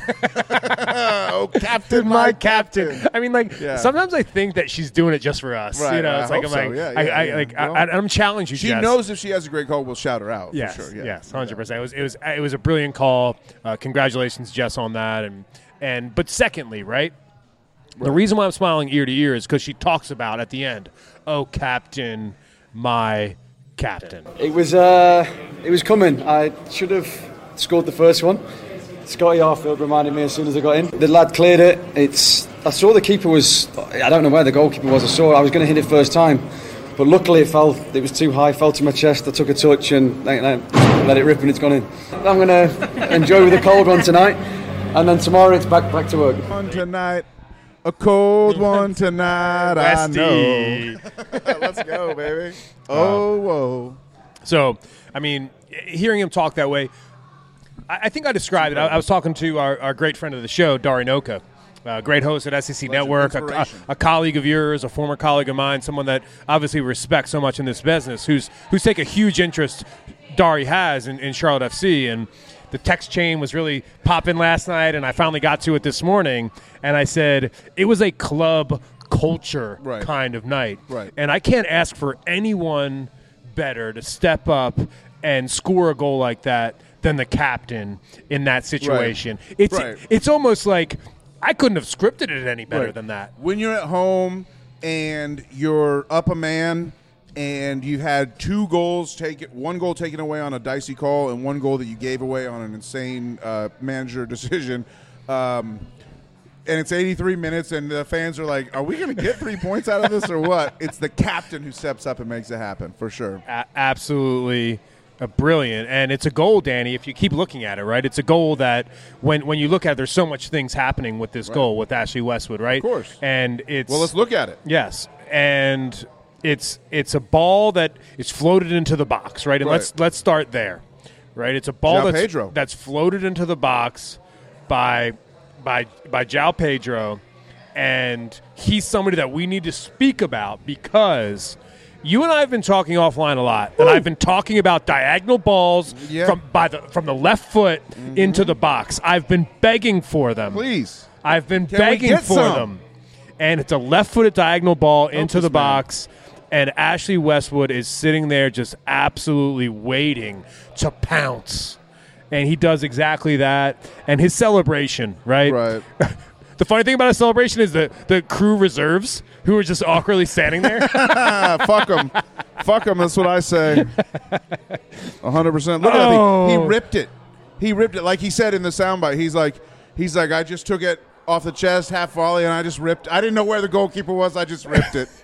Oh, Captain, my Captain. I mean, like Yeah. sometimes I think that she's doing it just for us. Right, It's I like hope I'm so. like, Yeah. Well, I'm challenging you. She Jess. knows if she has a great call, we'll shout her out. Yes, for sure. Yeah. yes, 100%. It was a brilliant call. Congratulations, Jess, on that. But secondly, right. The reason why I'm smiling ear to ear is because she talks about at the end, "Oh, Captain, my Captain." It was coming. I should have scored the first one. Scotty Arfield reminded me as soon as I got in. The lad cleared it. I saw the keeper was. I don't know where the goalkeeper was. I was going to hit it first time, but luckily it fell. It was too high. Fell to my chest. I took a touch and let it rip, and it's gone in. I'm going to enjoy with a cold one tonight, and then tomorrow it's back to work. One tonight, a cold one tonight. I know. Let's go, baby. Oh, whoa. So, I mean, hearing him talk that way, I think I described it. I was talking to our great friend of the show, Dari Noka, great host at SEC Network, a colleague of yours, a former colleague of mine, someone that obviously respects so much in this business, who's taken a huge interest, Dari has, in Charlotte FC. And the text chain was really popping last night, and I finally got to it this morning. And I said, it was a club culture kind of night. Right. And I can't ask for anyone better to step up and score a goal like that than the captain in that situation. It's almost like I couldn't have scripted it any better than that. When you're at home and you're up a man and you had one goal taken away on a dicey call and one goal that you gave away on an insane manager decision, and it's 83 minutes and the fans are like, are we going to get 3 points out of this or what? It's the captain who steps up and makes it happen, for sure. Absolutely. Brilliant, and it's a goal, Danny, if you keep looking at it, right? It's a goal that when you look at it, there's so much things happening with this goal with Ashley Westwood, right? Of course. And it's Well, let's look at it. Yes, and it's a ball that is floated into the box, right? And let's start there, right? It's a ball that's floated into the box by João Pedro, and he's somebody that we need to speak about because you and I have been talking offline a lot, and I've been talking about diagonal balls from the left foot into the box. I've been begging for them. Please. I've been begging for them. And it's a left-footed diagonal ball into the box, and Ashley Westwood is sitting there just absolutely waiting to pounce. And he does exactly that. And his celebration, right? Right. The funny thing about his celebration is the crew reserves who are just awkwardly standing there. Fuck him. Fuck him. That's what I say. 100%. Look at him. He ripped it. He ripped it. Like he said in the soundbite, he's like, I just took it off the chest, half volley, and I just ripped. I didn't know where the goalkeeper was. I just ripped it.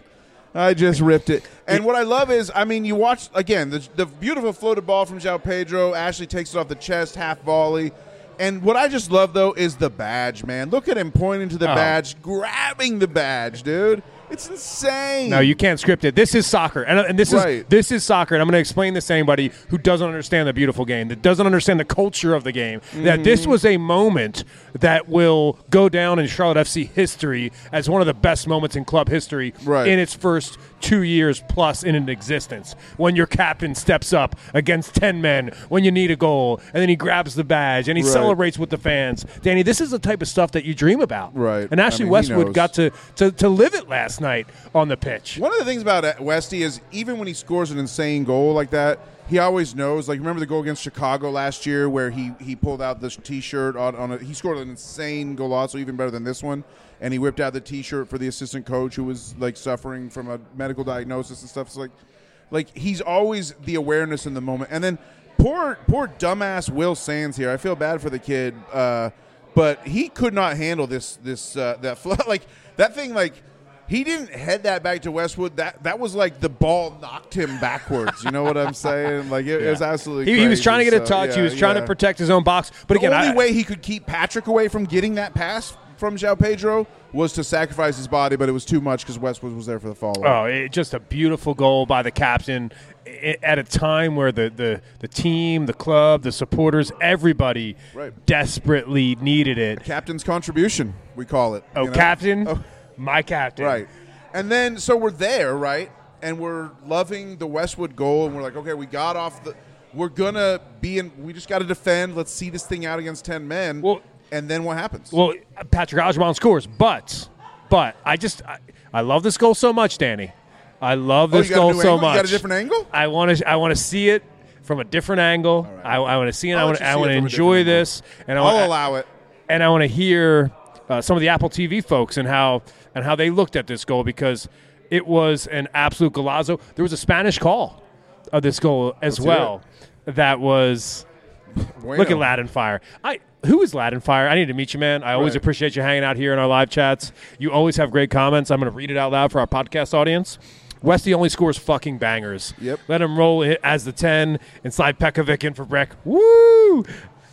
And what I love is, I mean, you watch, again, the beautiful floated ball from João Pedro. Ashley takes it off the chest, half volley. And what I just love, though, is the badge, man. Look at him pointing to the badge, grabbing the badge, dude. It's insane. No, you can't script it. This is soccer, and this is soccer. And I'm going to explain this to anybody who doesn't understand the beautiful game, that doesn't understand the culture of the game. That this was a moment that will go down in Charlotte FC history as one of the best moments in club history in its first 2 years plus in existence. When your captain steps up against 10 men when you need a goal, and then he grabs the badge and he celebrates with the fans. Danny, this is the type of stuff that you dream about. Right. And Ashley Westwood got to live it last night on the pitch. One of the things about Westy is even when he scores an insane goal like that, he always knows. Like, remember the goal against Chicago last year where he pulled out this T-shirt he scored an insane goal, also even better than this one, and he whipped out the T-shirt for the assistant coach who was like suffering from a medical diagnosis and stuff. So like he's always the awareness in the moment. And then poor dumbass Will Sands here. I feel bad for the kid, but he could not handle that flood. Like that thing, like he didn't head that back to Westwood. That was like the ball knocked him backwards. You know what I'm saying? Like it was absolutely crazy. He was trying to get a touch. He was trying to protect his own box. But the again, only way he could keep Patrick away from getting that pass from João Pedro was to sacrifice his body, but it was too much because Westwood was there for the follow-up. Just a beautiful goal by the captain at a time where the team, the club, the supporters, everybody desperately needed it. Captain's contribution, we call it. Captain? Oh. My captain. Right. And then, so we're there, right? And we're loving the Westwood goal, and we're like, okay, we got off we're going to be in, we just got to defend. Let's see this thing out against 10 men. Well, and then what happens? Well, Patrick Agyemang scores, but I love this goal so much, Danny. I love this goal so much. You got a different angle? I want to see it from a different angle. Right. I want to see it. I want to enjoy this, and I'll allow it. And I want to hear some of the Apple TV folks and how they looked at this goal, because it was an absolute golazo. There was a Spanish call of this goal as well. That was look at Latin Fire. Who is Latin Fire? I need to meet you, man. I always appreciate you hanging out here in our live chats. You always have great comments. I'm going to read it out loud for our podcast audience. Westy only scores fucking bangers. Yep. Let him roll it as the 10 and slide Pekovic in for Breck. Woo!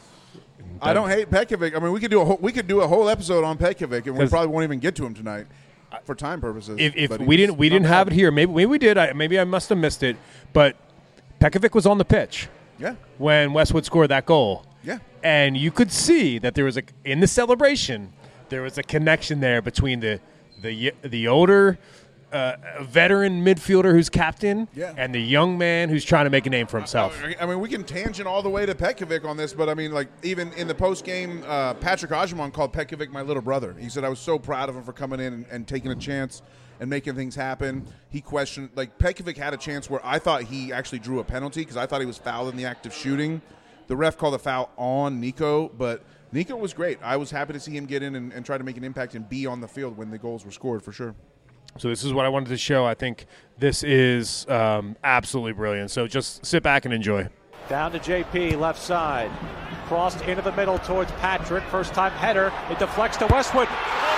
I don't hate Pekovic. I mean, we could do a whole episode on Pekovic, and we probably won't even get to him tonight for time purposes. If we didn't have it here, maybe we did. Maybe I must have missed it. But Pekovic was on the pitch. Yeah. When Westwood scored that goal. Yeah. And you could see that there was in the celebration, there was a connection there between the older veteran midfielder who's captain and the young man who's trying to make a name for himself. I mean, we can tangent all the way to Pekovic on this, but I mean, like, even in the post-game, Patrick Agyemang called Pekovic my little brother. He said, I was so proud of him for coming in and taking a chance and making things happen. He questioned, like, Pekovic had a chance where I thought he actually drew a penalty because I thought he was fouled in the act of shooting. The ref called a foul on Nico, but Nico was great. I was happy to see him get in and try to make an impact and be on the field when the goals were scored, for sure. So this is what I wanted to show. I think this is absolutely brilliant. So just sit back and enjoy. Down to JP, left side. Crossed into the middle towards Patrick. First time header. It deflects to Westwood.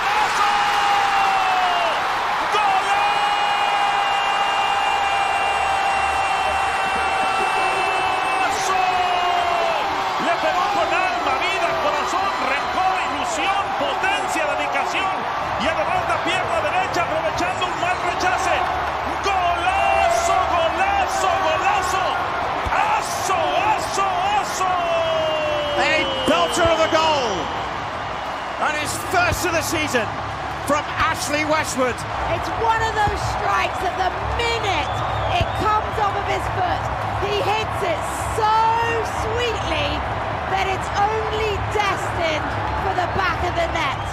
Y agarrar la pierna derecha aprovechando un mal rechace. ¡Golazo, golazo, golazo! ¡Aso, aso, aso! A belter of a goal. And his first of the season from Ashley Westwood. It's one of those strikes that the minute it comes off of his foot, he hits it so sweetly that it's only destined for the back of the net.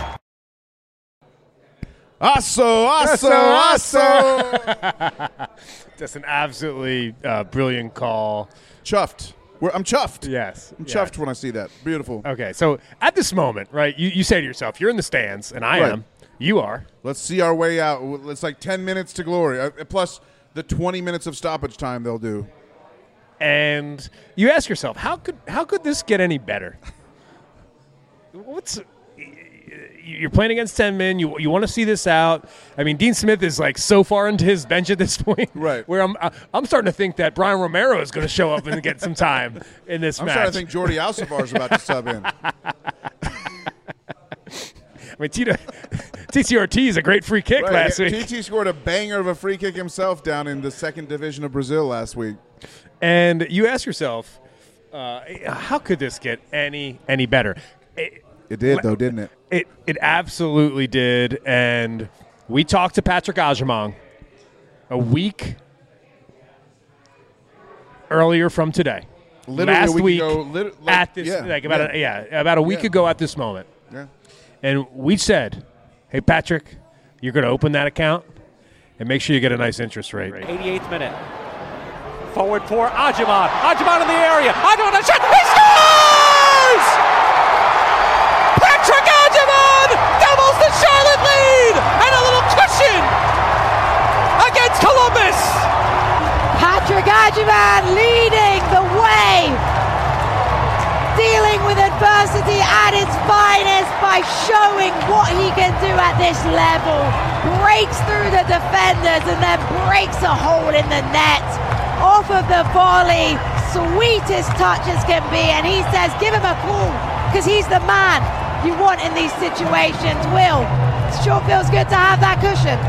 Aso, aso, aso. That's an absolutely brilliant call. Chuffed. I'm chuffed. Yes. I'm chuffed when I see that. Beautiful. Okay, so at this moment, right, you say to yourself, you're in the stands, and I am. You are. Let's see our way out. It's like 10 minutes to glory, plus the 20 minutes of stoppage time they'll do. And you ask yourself, how could this get any better? You're playing against 10 men. You want to see this out. I mean, Dean Smith is like so far into his bench at this point, right? Where I'm starting to think that Brian Romero is going to show up and get some time in this match. I'm starting to think Jordi Alcivar is about to sub in. I mean, TT Ortiz a great free kick last week. TT scored a banger of a free kick himself down in the second division of Brazil last week. And you ask yourself, how could this get any better? It did, though, didn't it? It absolutely did. And we talked to Patrick Agyemang a week earlier from today. Literally last a week week ago, at this, about a week ago at this moment. Yeah. And we said, hey, Patrick, you're going to open that account and make sure you get a nice interest rate. 88th minute. Forward for Agyemang. Agyemang in the area. Agyemang the shot. He scores! Patrick Agyemang doubles the Charlotte lead and a little cushion against Columbus. Patrick Agyemang leading the way by showing what he can do at this level. Breaks through the defenders and then breaks a hole in the net. Off of the volley, sweetest touch as can be, and he says give him a call because he's the man you want in these situations. Will, sure feels good to have that cushion.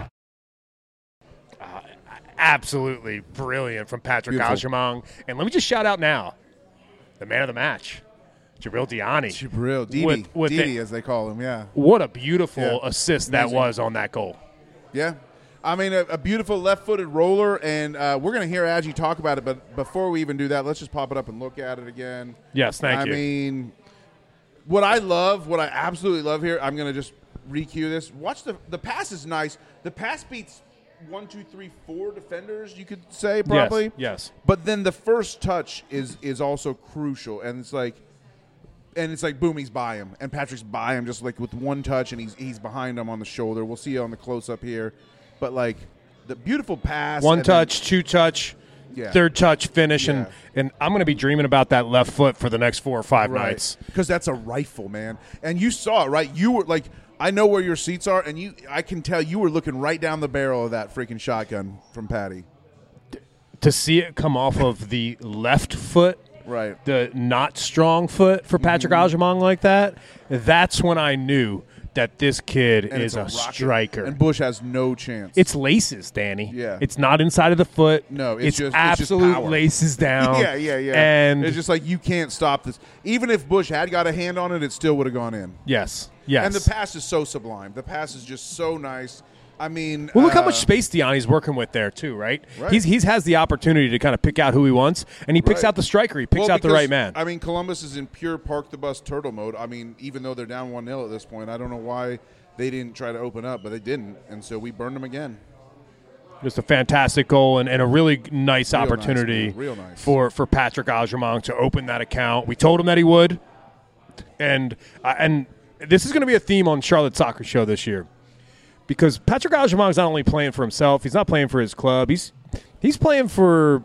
Absolutely brilliant from Patrick Agyemang. And let me just shout out now the man of the match, Jabril Diani. Jabril, Didi, as they call him, yeah. What a beautiful assist that was on that goal. Yeah. I mean, a beautiful left-footed roller, and we're going to hear Aggie talk about it, but before we even do that, let's just pop it up and look at it again. Yes, thank you. I mean, what I absolutely love here, I'm going to just re-cue this. Watch the pass is nice. The pass beats 1, 2, 3, 4 defenders, you could say, probably. Yes. But then the first touch is also crucial, and it's like boom, he's by him, and Patrick's by him just like with one touch, and he's behind him on the shoulder. We'll see it on the close-up here. But, like, the beautiful pass. One touch, two touch, third touch, finish. And I'm going to be dreaming about that left foot for the next 4 or 5 nights. Because that's a rifle, man. And you saw it, right? You were, like, I know where your seats are, and I can tell you were looking right down the barrel of that freaking shotgun from Patty. To see it come off of the left foot, right, the not strong foot for Patrick Agyemang like that, that's when I knew that this kid is a striker. And Bush has no chance. It's laces, Danny. Yeah. It's not inside of the foot. No, it's just absolute power. laces down. Yeah. And it's just like you can't stop this. Even if Bush had got a hand on it, it still would have gone in. Yes. And the pass is so sublime. The pass is just so nice. I mean, well, look how much space Diani's working with there too, right? He's has the opportunity to kind of pick out who he wants, and he picks out the striker. He picks out the right man. I mean, Columbus is in pure park the bus turtle mode. I mean, even though they're down 1-0 at this point, I don't know why they didn't try to open up, but they didn't, and so we burned them again. Just a fantastic goal and a really nice opportunity Real nice. for Patrick Agyemang to open that account. We told him that he would, and this is going to be a theme on Charlotte Soccer Show this year. Because Patrick Agyemang is not only playing for himself, he's not playing for his club. He's playing for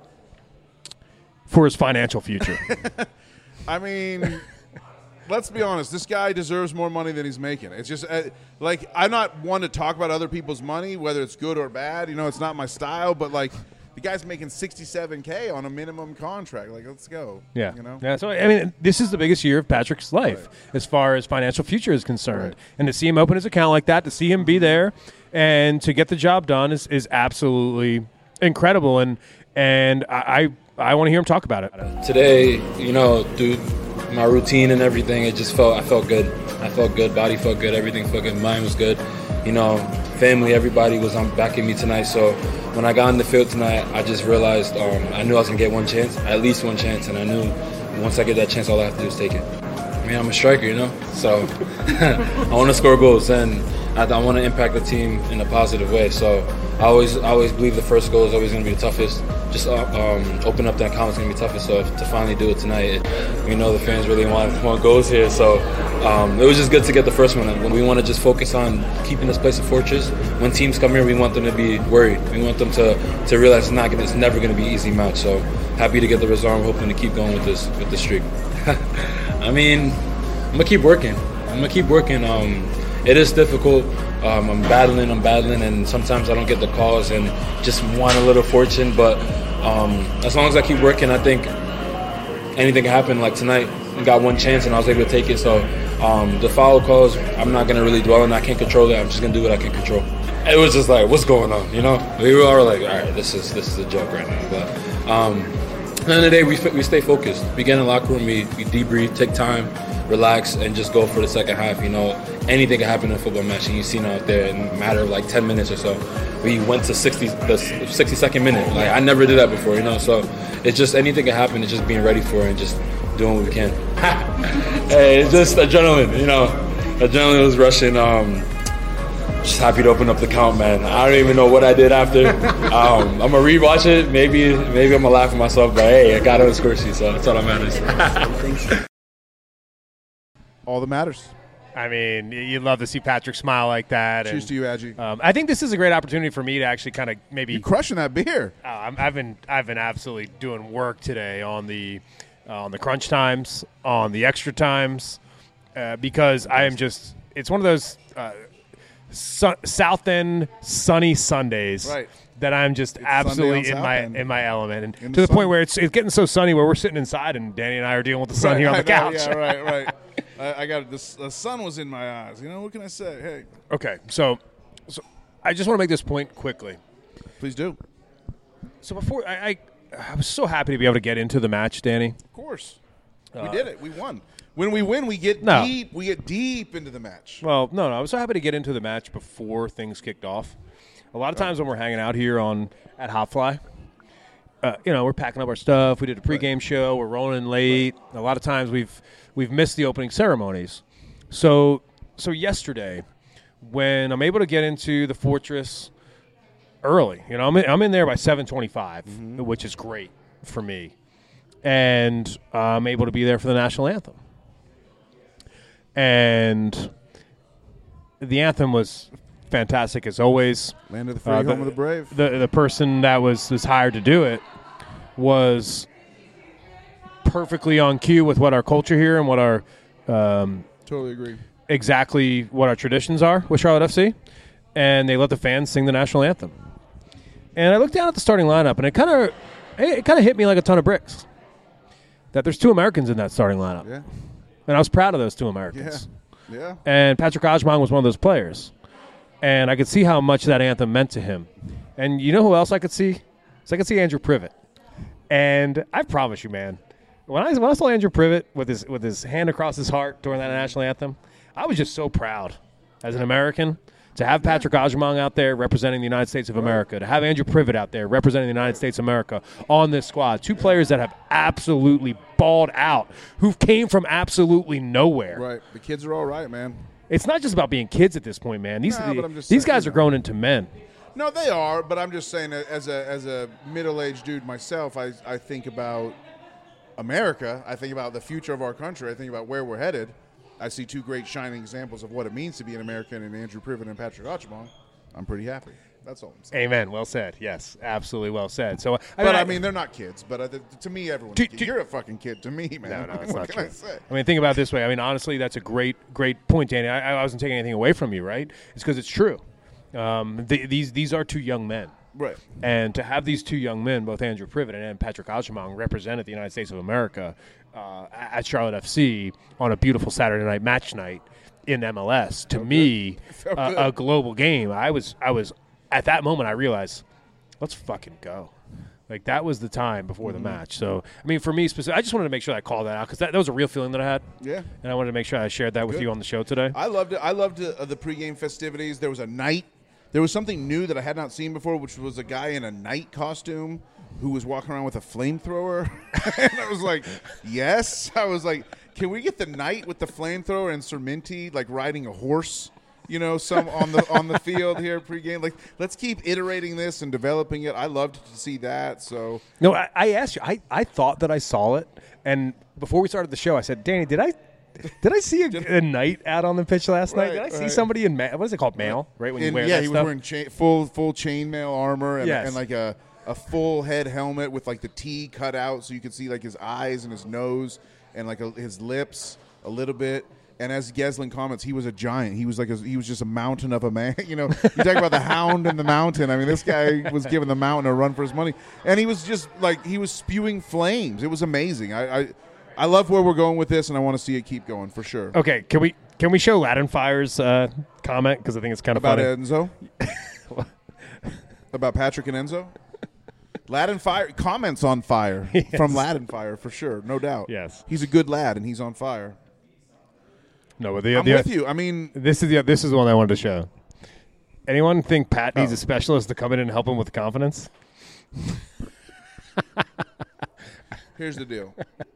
his financial future. I mean, let's be honest. This guy deserves more money than he's making. It's just like I'm not one to talk about other people's money, whether it's good or bad. You know, it's not my style. But like, the guy's making $67K on a minimum contract. Like, let's go. Yeah. You know? Yeah. So I mean, this is the biggest year of Patrick's life as far as financial future is concerned. And to see him open his account like that, to see him be there, and to get the job done is absolutely incredible. And I want to hear him talk about it. Today, you know, dude, my routine and everything, I felt good. I felt good. Body felt good. Everything felt good. Mind was good. You know, family, everybody was backing me tonight. So when I got on the field tonight, I just realized I knew I was going to get one chance, at least one chance. And I knew once I get that chance, all I have to do is take it. I mean, I'm a striker, you know, so I want to score goals and I want to impact the team in a positive way. So I always believe the first goal is always going to be the toughest. Just open up that account is going to be toughest. So to finally do it tonight, we know the fans really want goals here. So it was just good to get the first one. When we want to just focus on keeping this place a fortress. When teams come here, we want them to be worried. We want them to realize it's never going to be an easy match. So happy to get the result. I'm hoping to keep going with this streak. I mean, I'm gonna keep working. It is difficult. I'm battling, and sometimes I don't get the calls and just want a little fortune. But as long as I keep working, I think anything can happen. Like tonight, I got one chance and I was able to take it. So the foul calls, I'm not gonna really dwell on. I can't control it. I'm just gonna do what I can control. It was just like, what's going on? You know, we were all like, all right, this is a joke right now. But at the end of the day, we stay focused. We get in the locker room, we debrief, take time, relax, and just go for the second half. You know, anything can happen in a football match, and you've seen out there in a matter of like 10 minutes or so. We went to the 62nd minute. Like, I never did that before, you know. So it's just anything can happen. It's just being ready for it and just doing what we can. Hey, it's just adrenaline, you know. Adrenaline was rushing. Just happy to open up the count, man. I don't even know what I did after. I'm gonna rewatch it. Maybe I'm gonna laugh at myself, but hey, I got on the score sheet, so that's all that matters. All that matters. I mean, you'd love to see Patrick smile like that. Cheers to you, Aggie. I think this is a great opportunity for me to actually kind of maybe. You're crushing that beer. I've been absolutely doing work today on the crunch times, on the extra times. because I am just – it's one of those South End sunny Sundays that I'm just absolutely in my element. And to the point where it's getting so sunny where we're sitting inside and Danny and I are dealing with the sun here on the couch. Yeah, right. I got this. The sun was in my eyes. You know, what can I say? Hey. Okay, so I just want to make this point quickly. Please do. So before I was so happy to be able to get into the match, Danny. Of course, we did it. We won. When we win, we get deep. We get deep into the match. Well, no, I was so happy to get into the match before things kicked off. A lot of times when we're hanging out here at Hopfly, we're packing up our stuff. We did a pregame show. We're rolling in late. A lot of times we've missed the opening ceremonies. So yesterday, when I'm able to get into the Fortress early, I'm in there by 7:25, which is great for me, and I'm able to be there for the national anthem. And the anthem was fantastic as always. Land of the free, home of the brave. The person that was hired to do it was perfectly on cue with what our culture here and what our totally agree. Exactly what our traditions are with Charlotte FC, and they let the fans sing the national anthem. And I looked down at the starting lineup, and it kind of hit me like a ton of bricks that there's two Americans in that starting lineup. Yeah. And I was proud of those two Americans. Yeah. And Patrick Ajmong was one of those players. And I could see how much that anthem meant to him. And you know who else I could see? So I could see Andrew Privet. And I promise you, man, when I saw Andrew Privet with his hand across his heart during that national anthem, I was just so proud as an American to have Patrick Ajmong out there representing the United States of America, to have Andrew Privet out there representing the United States of America on this squad. Two players that have absolutely balled out, who came from absolutely nowhere. Right. The kids are all right, man. It's not just about being kids at this point, man. These guys are grown into men. No, they are, but I'm just saying as a middle-aged dude myself, I think about America. I think about the future of our country. I think about where we're headed. I see two great shining examples of what it means to be an American in Andrew Privet and Patrick Ajmong. I'm pretty happy. That's all I'm saying. Amen. Well said. Yes, absolutely well said. So, I mean, they're not kids, but to me, everyone's a kid. You're a fucking kid to me, man. No, it's not true. I say? I mean, think about it this way. I mean, honestly, that's a great point, Danny. I wasn't taking anything away from you, right? It's because it's true. These are two young men. Right. And to have these two young men, both Andrew Privet and Patrick Ajmong, represented the United States of America at Charlotte FC on a beautiful Saturday night match night in MLS, to me, a global game. I was at that moment, I realized, let's fucking go. Like, that was the time before the match. So, I mean, for me specifically, I just wanted to make sure I called that out because that was a real feeling that I had. Yeah. And I wanted to make sure I shared that with you on the show today. I loved it. I loved the pregame festivities. There was a knight. There was something new that I had not seen before, which was a guy in a knight costume who was walking around with a flamethrower. And I was like, yes. I was like, can we get the knight with the flamethrower and Sir Minty, like, riding a horse, some on the field here pregame? Like, let's keep iterating this and developing it. I loved to see that. So no, I asked you. I thought that I saw it, and before we started the show, I said, Danny, did I see a knight out on the pitch last night? Did I see somebody in what is it called, mail? Right when you wear that he stuff? was wearing full chainmail armor and like a full head helmet with like the T cut out so you could see like his eyes and his nose and like his lips a little bit. And as Geslin comments, he was a giant. He was just a mountain of a man. You talk about the hound and the mountain. I mean, this guy was giving the mountain a run for his money, and he was just like he was spewing flames. It was amazing. I love where we're going with this, and I want to see it keep going for sure. Okay, can we show Latin Fire's comment because I think it's kind of about funny. Enzo, about Patrick and Enzo. Latin Fire comments on fire from Latin Fire for sure, no doubt. Yes, he's a good lad, and he's on fire. No, but I'm with you. I mean, this is the one I wanted to show. Anyone think Pat needs a specialist to come in and help him with confidence? Here's the deal.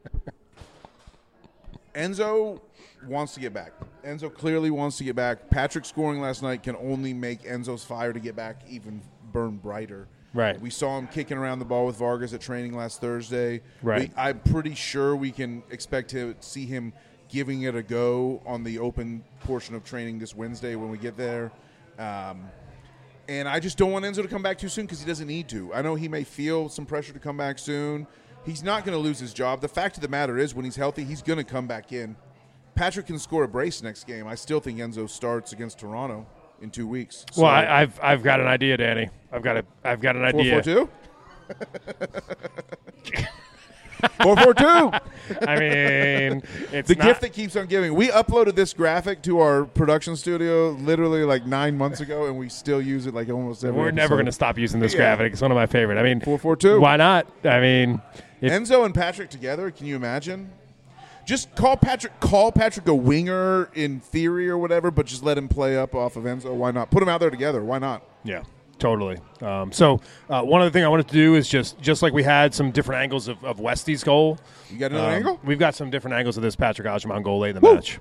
Enzo wants to get back. Enzo clearly wants to get back. Patrick scoring last night can only make Enzo's fire to get back even burn brighter. Right. We saw him kicking around the ball with Vargas at training last Thursday. Right. I'm pretty sure we can expect to see him giving it a go on the open portion of training this Wednesday when we get there. And I just don't want Enzo to come back too soon because he doesn't need to. I know he may feel some pressure to come back soon. He's not going to lose his job. The fact of the matter is when he's healthy, he's going to come back in. Patrick can score a brace next game, I still think Enzo starts against Toronto in 2 weeks. So, Well, I've got an idea, Danny. I've got an idea. 4-4-2? 4-4-2. I mean, it's The not, gift that keeps on giving. We uploaded this graphic to our production studio literally like 9 months ago, and we still use it like almost every We're never going to stop using this graphic. It's one of my favorite. I mean, 4-4-2. Why not? I mean, Enzo and Patrick together, can you imagine? Just call Patrick a winger in theory or whatever, but just let him play up off of Enzo. Why not? Put them out there together. Why not? yeah. Totally. So one other thing I wanted to do is just like we had some different angles of Westy's goal. You got another angle? We've got some different angles of this Patrick Agyemang goal late in the match.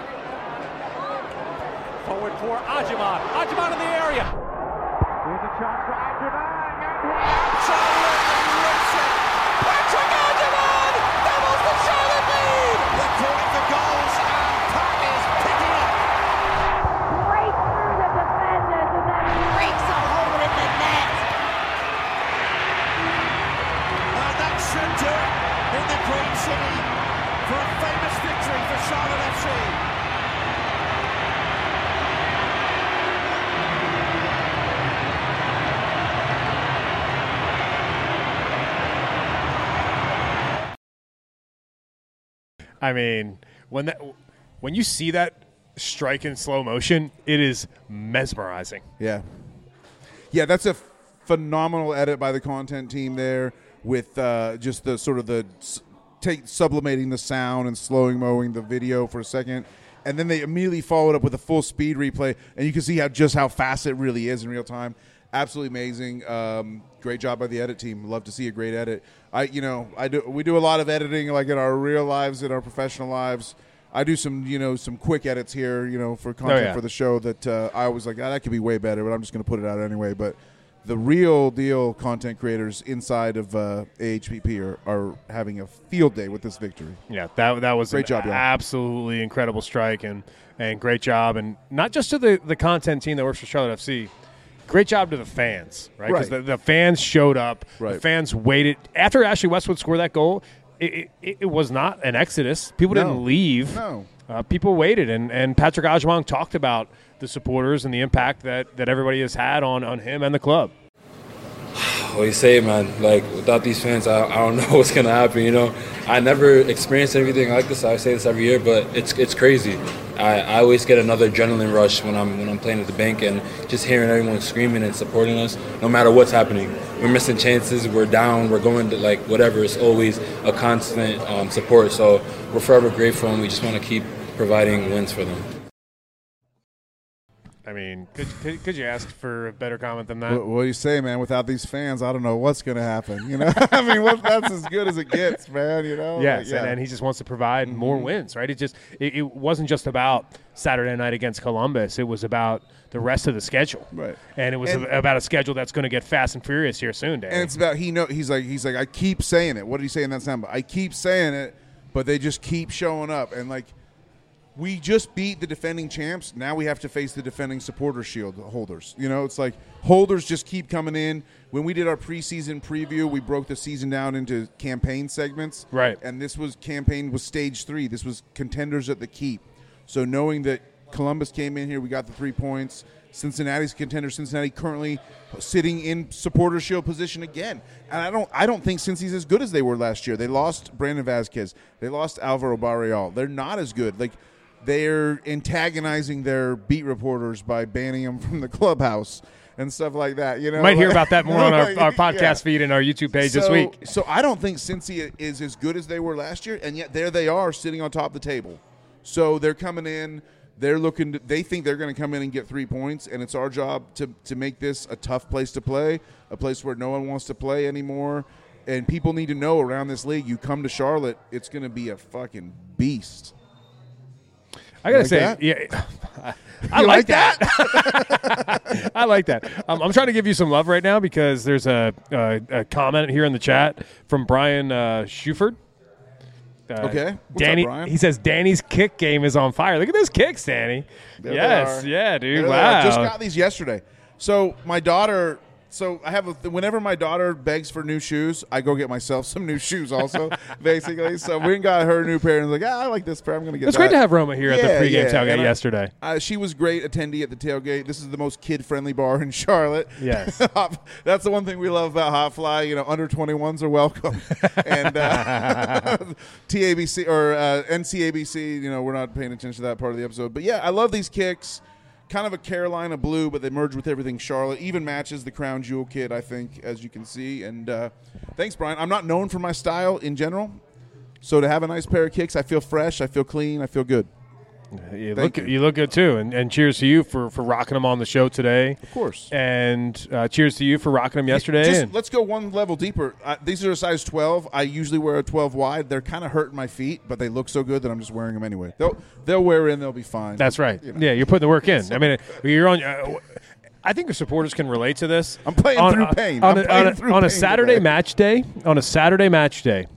Forward for Agyemang. Agyemang in the area. Here's a chance for Agyemang, and he absolutely rips it. Patrick Agyemang doubles the Charlotte lead. They're calling for goals, and Pat is picking up. Break through the defenders and then breaks a hole in the net. And that should do it in the Green City for a famous victory for Charlotte FC. I mean, when you see that strike in slow motion, it is mesmerizing. Yeah. Yeah, that's a phenomenal edit by the content team there with just the sort of sublimating the sound and slowing mowing the video for a second. And then they immediately followed up with a full speed replay, and you can see how fast it really is in real time. Absolutely amazing. Great job by the edit team. Love to see a great edit. We do a lot of editing, like in our real lives, in our professional lives. I do some quick edits here, for content for the show that I was like, that could be way better, but I'm just going to put it out anyway. But the real deal content creators inside of AHPP are having a field day with this victory. Yeah, that was great job, absolutely incredible strike and great job, and not just to the content team that works for Charlotte FC. Great job to the fans, right? Because the fans showed up. Right. The fans waited. After Ashley Westwood scored that goal, it was not an exodus. People didn't leave. No. People waited, and Patrick Agyemang talked about the supporters and the impact that everybody has had on him and the club. What do you say, man? Like, without these fans, I don't know what's going to happen, I never experienced anything like this. I say this every year, but it's crazy. I always get another adrenaline rush when I'm playing at the bank, and just hearing everyone screaming and supporting us, no matter what's happening. We're missing chances, we're down, we're going to, whatever. It's always a constant support. So we're forever grateful, and we just want to keep providing wins for them. I mean, could you ask for a better comment than that? What do you say, man? Without these fans, I don't know what's going to happen. I mean, that's as good as it gets, man. Yes, and he just wants to provide more wins, right? It wasn't just about Saturday night against Columbus. It was about the rest of the schedule, right? And it was about a schedule that's going to get fast and furious here soon, Dan. And it's about he's like I keep saying it. What did he say in that sound? I keep saying it, but they just keep showing up, and we just beat the defending champs. Now we have to face the defending supporter shield holders. It's like holders just keep coming in. When we did our preseason preview, we broke the season down into campaign segments. Right. And this campaign was stage 3. This was contenders at the keep. So knowing that Columbus came in here, we got the 3 points. Cincinnati's contender. Cincinnati currently sitting in supporter shield position again. And I don't think Cincy's as good as they were last year. They lost Brandon Vazquez. They lost Alvaro Barreal. They're not as good. They're antagonizing their beat reporters by banning them from the clubhouse and stuff like that. Might hear about that more on our podcast feed and our YouTube page this week. So I don't think Cincy is as good as they were last year, and yet there they are sitting on top of the table. So they're coming in. They think they're going to come in and get 3 points, and it's our job to make this a tough place to play, a place where no one wants to play anymore. And people need to know around this league, you come to Charlotte, it's going to be a fucking beast. I gotta say, yeah, I like that. I like that. I'm trying to give you some love right now because there's a comment here in the chat from Brian Schuford. Okay, what's Danny. up, Brian? He says Danny's kick game is on fire. Look at those kicks, Danny. There yes, they are. yeah, dude. There wow. I just got these yesterday. So my daughter So I have whenever my daughter begs for new shoes, I go get myself some new shoes also, basically. So we got her a new pair, and like, I like this pair. I'm going to get. It's that. great to have Roma here at the pregame tailgate yesterday. She was great attendee at the tailgate. This is the most kid-friendly bar in Charlotte. Yes, that's the one thing we love about Hot Fly. Under 21s are welcome, and TABC or NCABC. We're not paying attention to that part of the episode, but yeah, I love these kicks. Kind of a Carolina blue, but they merge with everything Charlotte. Even matches the Crown Jewel kit, I think, as you can see. And thanks, Brian. I'm not known for my style in general, so to have a nice pair of kicks, I feel fresh, I feel clean, I feel good. You look good too, and cheers to you for rocking them on the show today. Of course. And cheers to you for rocking them yesterday. Let's go one level deeper. These are a size 12. I usually wear a 12 wide. They're kind of hurting my feet, but they look so good that I'm just wearing them anyway. They'll wear in. They'll be fine. That's right. Yeah, you're putting the work in. I mean, you're on. I think your supporters can relate to this. I'm playing through pain. On a Saturday match day. On a Saturday match day,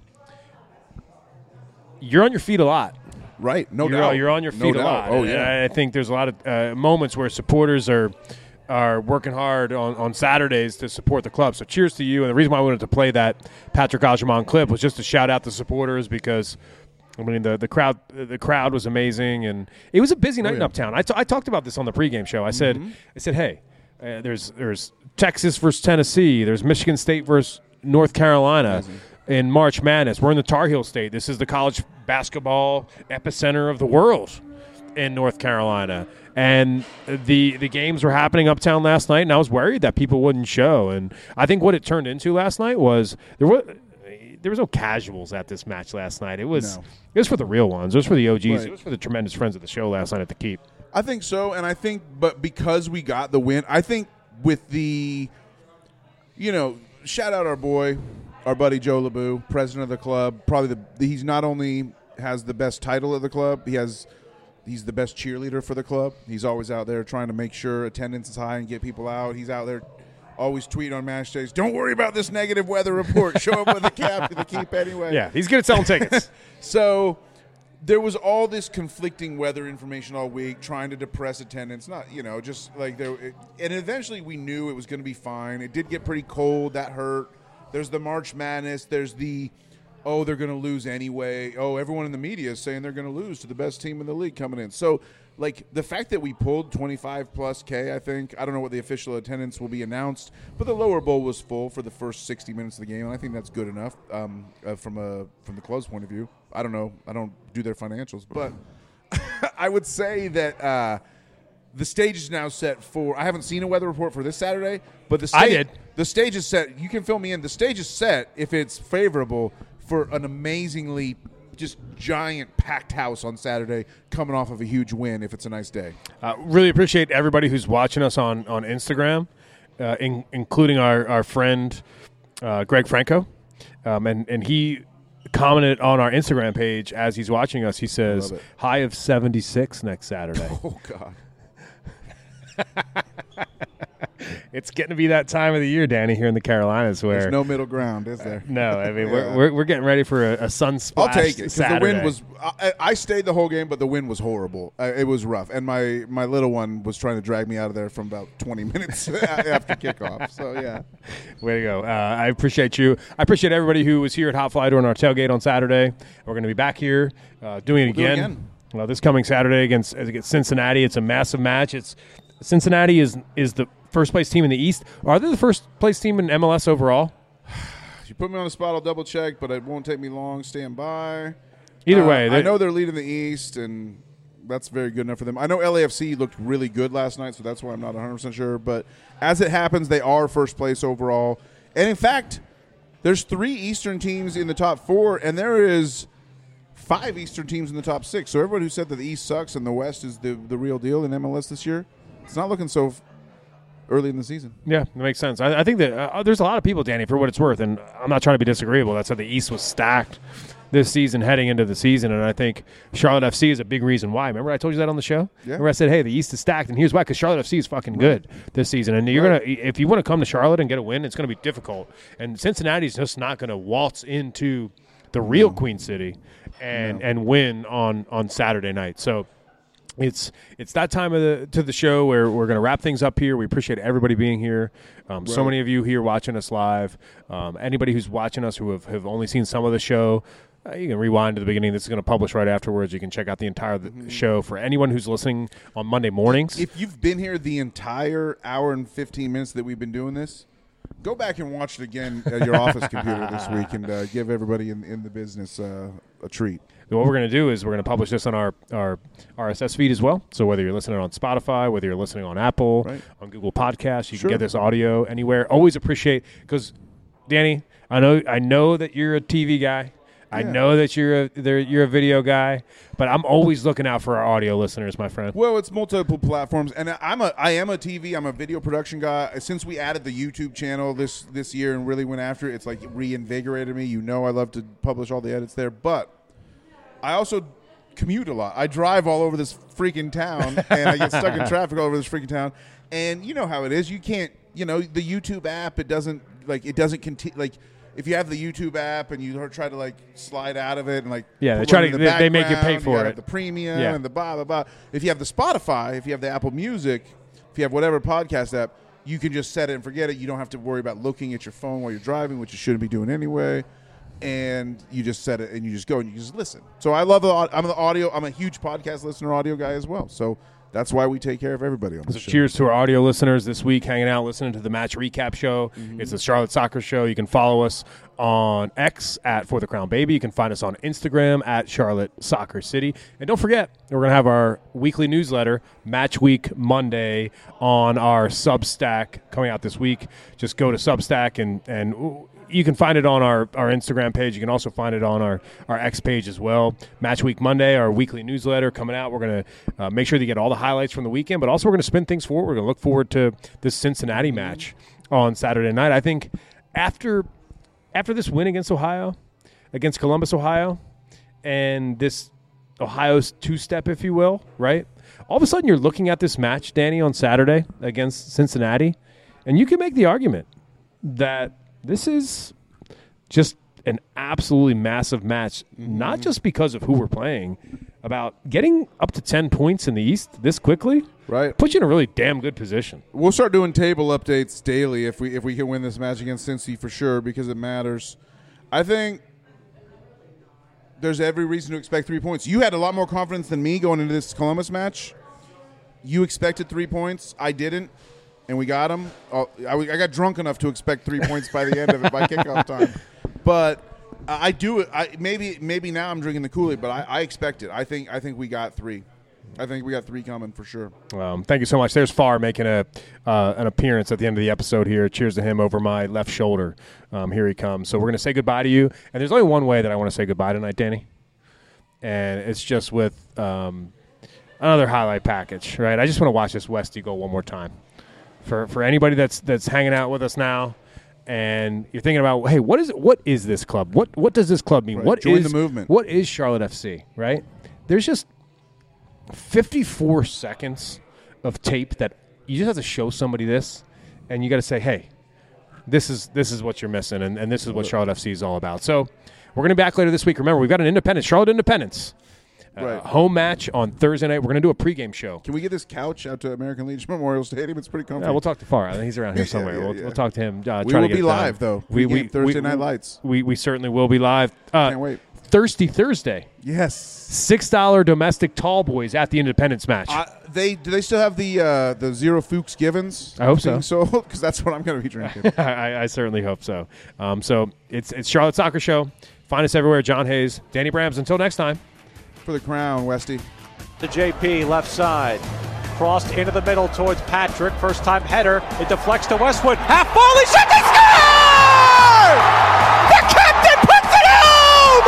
you're on your feet a lot. Right, no doubt. You're on your feet a lot. Oh, yeah. And I think there's a lot of moments where supporters are working hard on Saturdays to support the club. So cheers to you. And the reason why I wanted to play that Patrick Agyemang clip was just to shout out the supporters because, I mean, the crowd was amazing. And it was a busy night in Uptown. I talked about this on the pregame show. I said, hey, there's Texas versus Tennessee. There's Michigan State versus North Carolina. Amazing. In March Madness. We're in the Tar Heel State. This is the college basketball epicenter of the world in North Carolina. And the games were happening uptown last night, and I was worried that people wouldn't show. And I think what it turned into last night was there was no casuals at this match last night. It was for the real ones. It was for the OGs. Right. It was for the tremendous friends of the show last night at the Keep. I think so, and I think but because we got the win, I think with the shout out our boy, our buddy Joe LeBou, president of the club. Probably he's not only has the best title of the club, he's the best cheerleader for the club. He's always out there trying to make sure attendance is high and get people out. He's out there always tweeting on match days, don't worry about this negative weather report. Show up with a cap to the Keep anyway. Yeah, he's good at selling tickets. So there was all this conflicting weather information all week, trying to depress attendance. Not, just like and eventually we knew it was going to be fine. It did get pretty cold. That hurt. There's the March Madness. There's they're going to lose anyway. Oh, everyone in the media is saying they're going to lose to the best team in the league coming in. So, the fact that we pulled 25+ K, I think. I don't know what the official attendance will be announced, but the lower bowl was full for the first 60 minutes of the game, and I think that's good enough from the club's point of view. I don't know. I don't do their financials, but I would say that the stage is now set for – I haven't seen a weather report for this Saturday, but I did. The stage is set. You can fill me in. The stage is set, if it's favorable, for an amazingly just giant packed house on Saturday coming off of a huge win if it's a nice day. Really appreciate everybody who's watching us on Instagram, including our friend Greg Franco. And he commented on our Instagram page as he's watching us. He says, high of 76 next Saturday. Oh, God. It's getting to be that time of the year, Danny, here in the Carolinas where there's no middle ground, is there? No, I mean we're getting ready for a sun splash. I'll take it because the wind was. I stayed the whole game, but the wind was horrible. It was rough, and my little one was trying to drag me out of there from about 20 minutes after kickoff. So yeah, way to go! I appreciate you. I appreciate everybody who was here at Hot Fly during our tailgate on Saturday. We're going to be back here doing it again. Well, this coming Saturday against Cincinnati. It's a massive match. Cincinnati is the first place team in the East. Are they the first place team in MLS overall? If you put me on the spot, I'll double check, but it won't take me long. Stand by. Either way, I know they're leading the East, and that's very good enough for them. I know LAFC looked really good last night, so that's why I'm not 100% sure. But as it happens, they are first place overall. And in fact, there's 3 Eastern teams in the top 4, and there is 5 Eastern teams in the top 6. So everybody who said that the East sucks and the West is the real deal in MLS this year, it's not looking so early in the season. Yeah, that makes sense. I think that there's a lot of people, Danny, for what it's worth, and I'm not trying to be disagreeable. That's how the East was stacked this season heading into the season, and I think Charlotte FC is a big reason why. Remember I told you that on the show? Yeah. Remember I said, hey, the East is stacked, and here's why, because Charlotte FC is fucking good this season, and you're gonna, if you want to come to Charlotte and get a win, it's going to be difficult, and Cincinnati's just not going to waltz into the real Queen City and win on Saturday night. So It's that time of the show where we're going to wrap things up here. We appreciate everybody being here. So many of you here watching us live. Anybody who's watching us who have only seen some of the show, you can rewind to the beginning. This is going to publish right afterwards. You can check out the entire show. For anyone who's listening on Monday mornings, if you've been here the entire hour and 15 minutes that we've been doing this, go back and watch it again at your office computer this week and give everybody in the business a treat. What we're going to do is we're going to publish this on our RSS feed as well. So whether you're listening on Spotify, whether you're listening on Apple, on Google Podcasts, you can get this audio anywhere. Always appreciate, because Danny, I know that you're a TV guy. I know that you're a video guy, but I'm always looking out for our audio listeners, my friend. Well, it's multiple platforms, and I am a TV. I'm a video production guy. Since we added the YouTube channel this year and really went after it, it's like reinvigorated me. You know, I love to publish all the edits there, but I also commute a lot. I drive all over this freaking town, and I get stuck in traffic all over this freaking town. And you know how it is. You can't, the YouTube app, it doesn't continue. Like, if you have the YouTube app and you try to slide out of it and they make you pay for it. The premium and the blah blah blah. If you have the Spotify, if you have the Apple Music, if you have whatever podcast app, you can just set it and forget it. You don't have to worry about looking at your phone while you're driving, which you shouldn't be doing anyway. And you just set it and you just go and you just listen. So I love I'm the audio. I'm a huge podcast listener, audio guy as well. So that's why we take care of everybody on this show. Cheers to our audio listeners this week, hanging out, listening to the match recap show. It's the Charlotte Soccer Show. You can follow us on X at For the Crown Baby. You can find us on Instagram at Charlotte Soccer City. And don't forget, we're going to have our weekly newsletter, Match Week Monday, on our Substack coming out this week. Just go to Substack and you can find it on our Instagram page. You can also find it on our X page as well. Match Week Monday, our weekly newsletter coming out. We're going to make sure that you get all the highlights from the weekend, but also we're going to spin things forward. We're going to look forward to this Cincinnati match on Saturday night. I think after this win against Columbus, Ohio, and this Ohio's two-step, if you will, right? All of a sudden you're looking at this match, Danny, on Saturday against Cincinnati, and you can make the argument that this is just an absolutely massive match, not just because of who we're playing, about getting up to 10 points in the East this quickly. Right. Puts you in a really damn good position. We'll start doing table updates daily if we can win this match against Cincy for sure, because it matters. I think there's every reason to expect 3 points. You had a lot more confidence than me going into this Columbus match. You expected 3 points. I didn't. And we got them. I got drunk enough to expect 3 points by the end of it, by kickoff time. But I do it. Maybe now I'm drinking the Kool-Aid, but I expect it. I think we got 3. I think we got 3 coming for sure. Thank you so much. There's Farr making an appearance at the end of the episode here. Cheers to him over my left shoulder. Here he comes. So we're going to say goodbye to you. And there's only one way that I want to say goodbye tonight, Danny. And it's just with another highlight package, right? I just want to watch this Westie go one more time. For anybody that's hanging out with us now, and you're thinking about, hey, what is this club? What does this club mean? Right. Join the movement. What is Charlotte FC? Right? There's just 54 seconds of tape that you just have to show somebody this, and you got to say, hey, this is what you're missing, and this is what Charlotte FC is all about. So we're going to be back later this week. Remember, we've got an Independence, Charlotte Independence. Home match on Thursday night. We're going to do a pregame show. Can we get this couch out to American Legion Memorial Stadium? It's pretty comfortable. Yeah, we'll talk to Farr. I think he's around here somewhere. We'll talk to him. We will be live, though. Thursday Night Lights. We certainly will be live. Can't wait. Thirsty Thursday. Yes. $6 domestic tall boys at the Independence match. Do they still have the Zero Fuchs Givens? I hope so. Because that's what I'm going to be drinking. I certainly hope so. So it's Charlotte Soccer Show. Find us everywhere. John Hayes, Danny Brams. Until next time. For the crown, Westy. To JP, left side. Crossed into the middle towards Patrick. First time header. It deflects to Westwood. Half volley. Shot to score! The captain puts it home!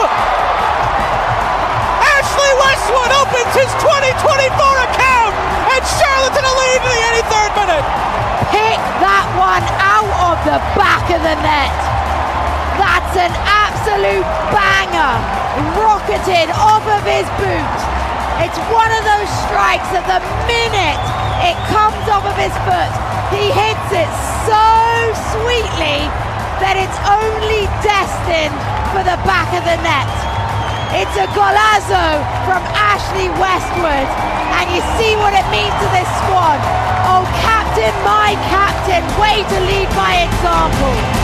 Ashley Westwood opens his 2024 account, and Charlotte's in a lead in the 83rd minute. Pick that one out of the back of the net. That's an absolute banger. Rocketed off of his boot. It's one of those strikes that the minute it comes off of his foot, he hits it so sweetly that it's only destined for the back of the net. It's a golazo from Ashley Westwood, and you see what it means to this squad. Oh, captain, my captain, way to lead by example.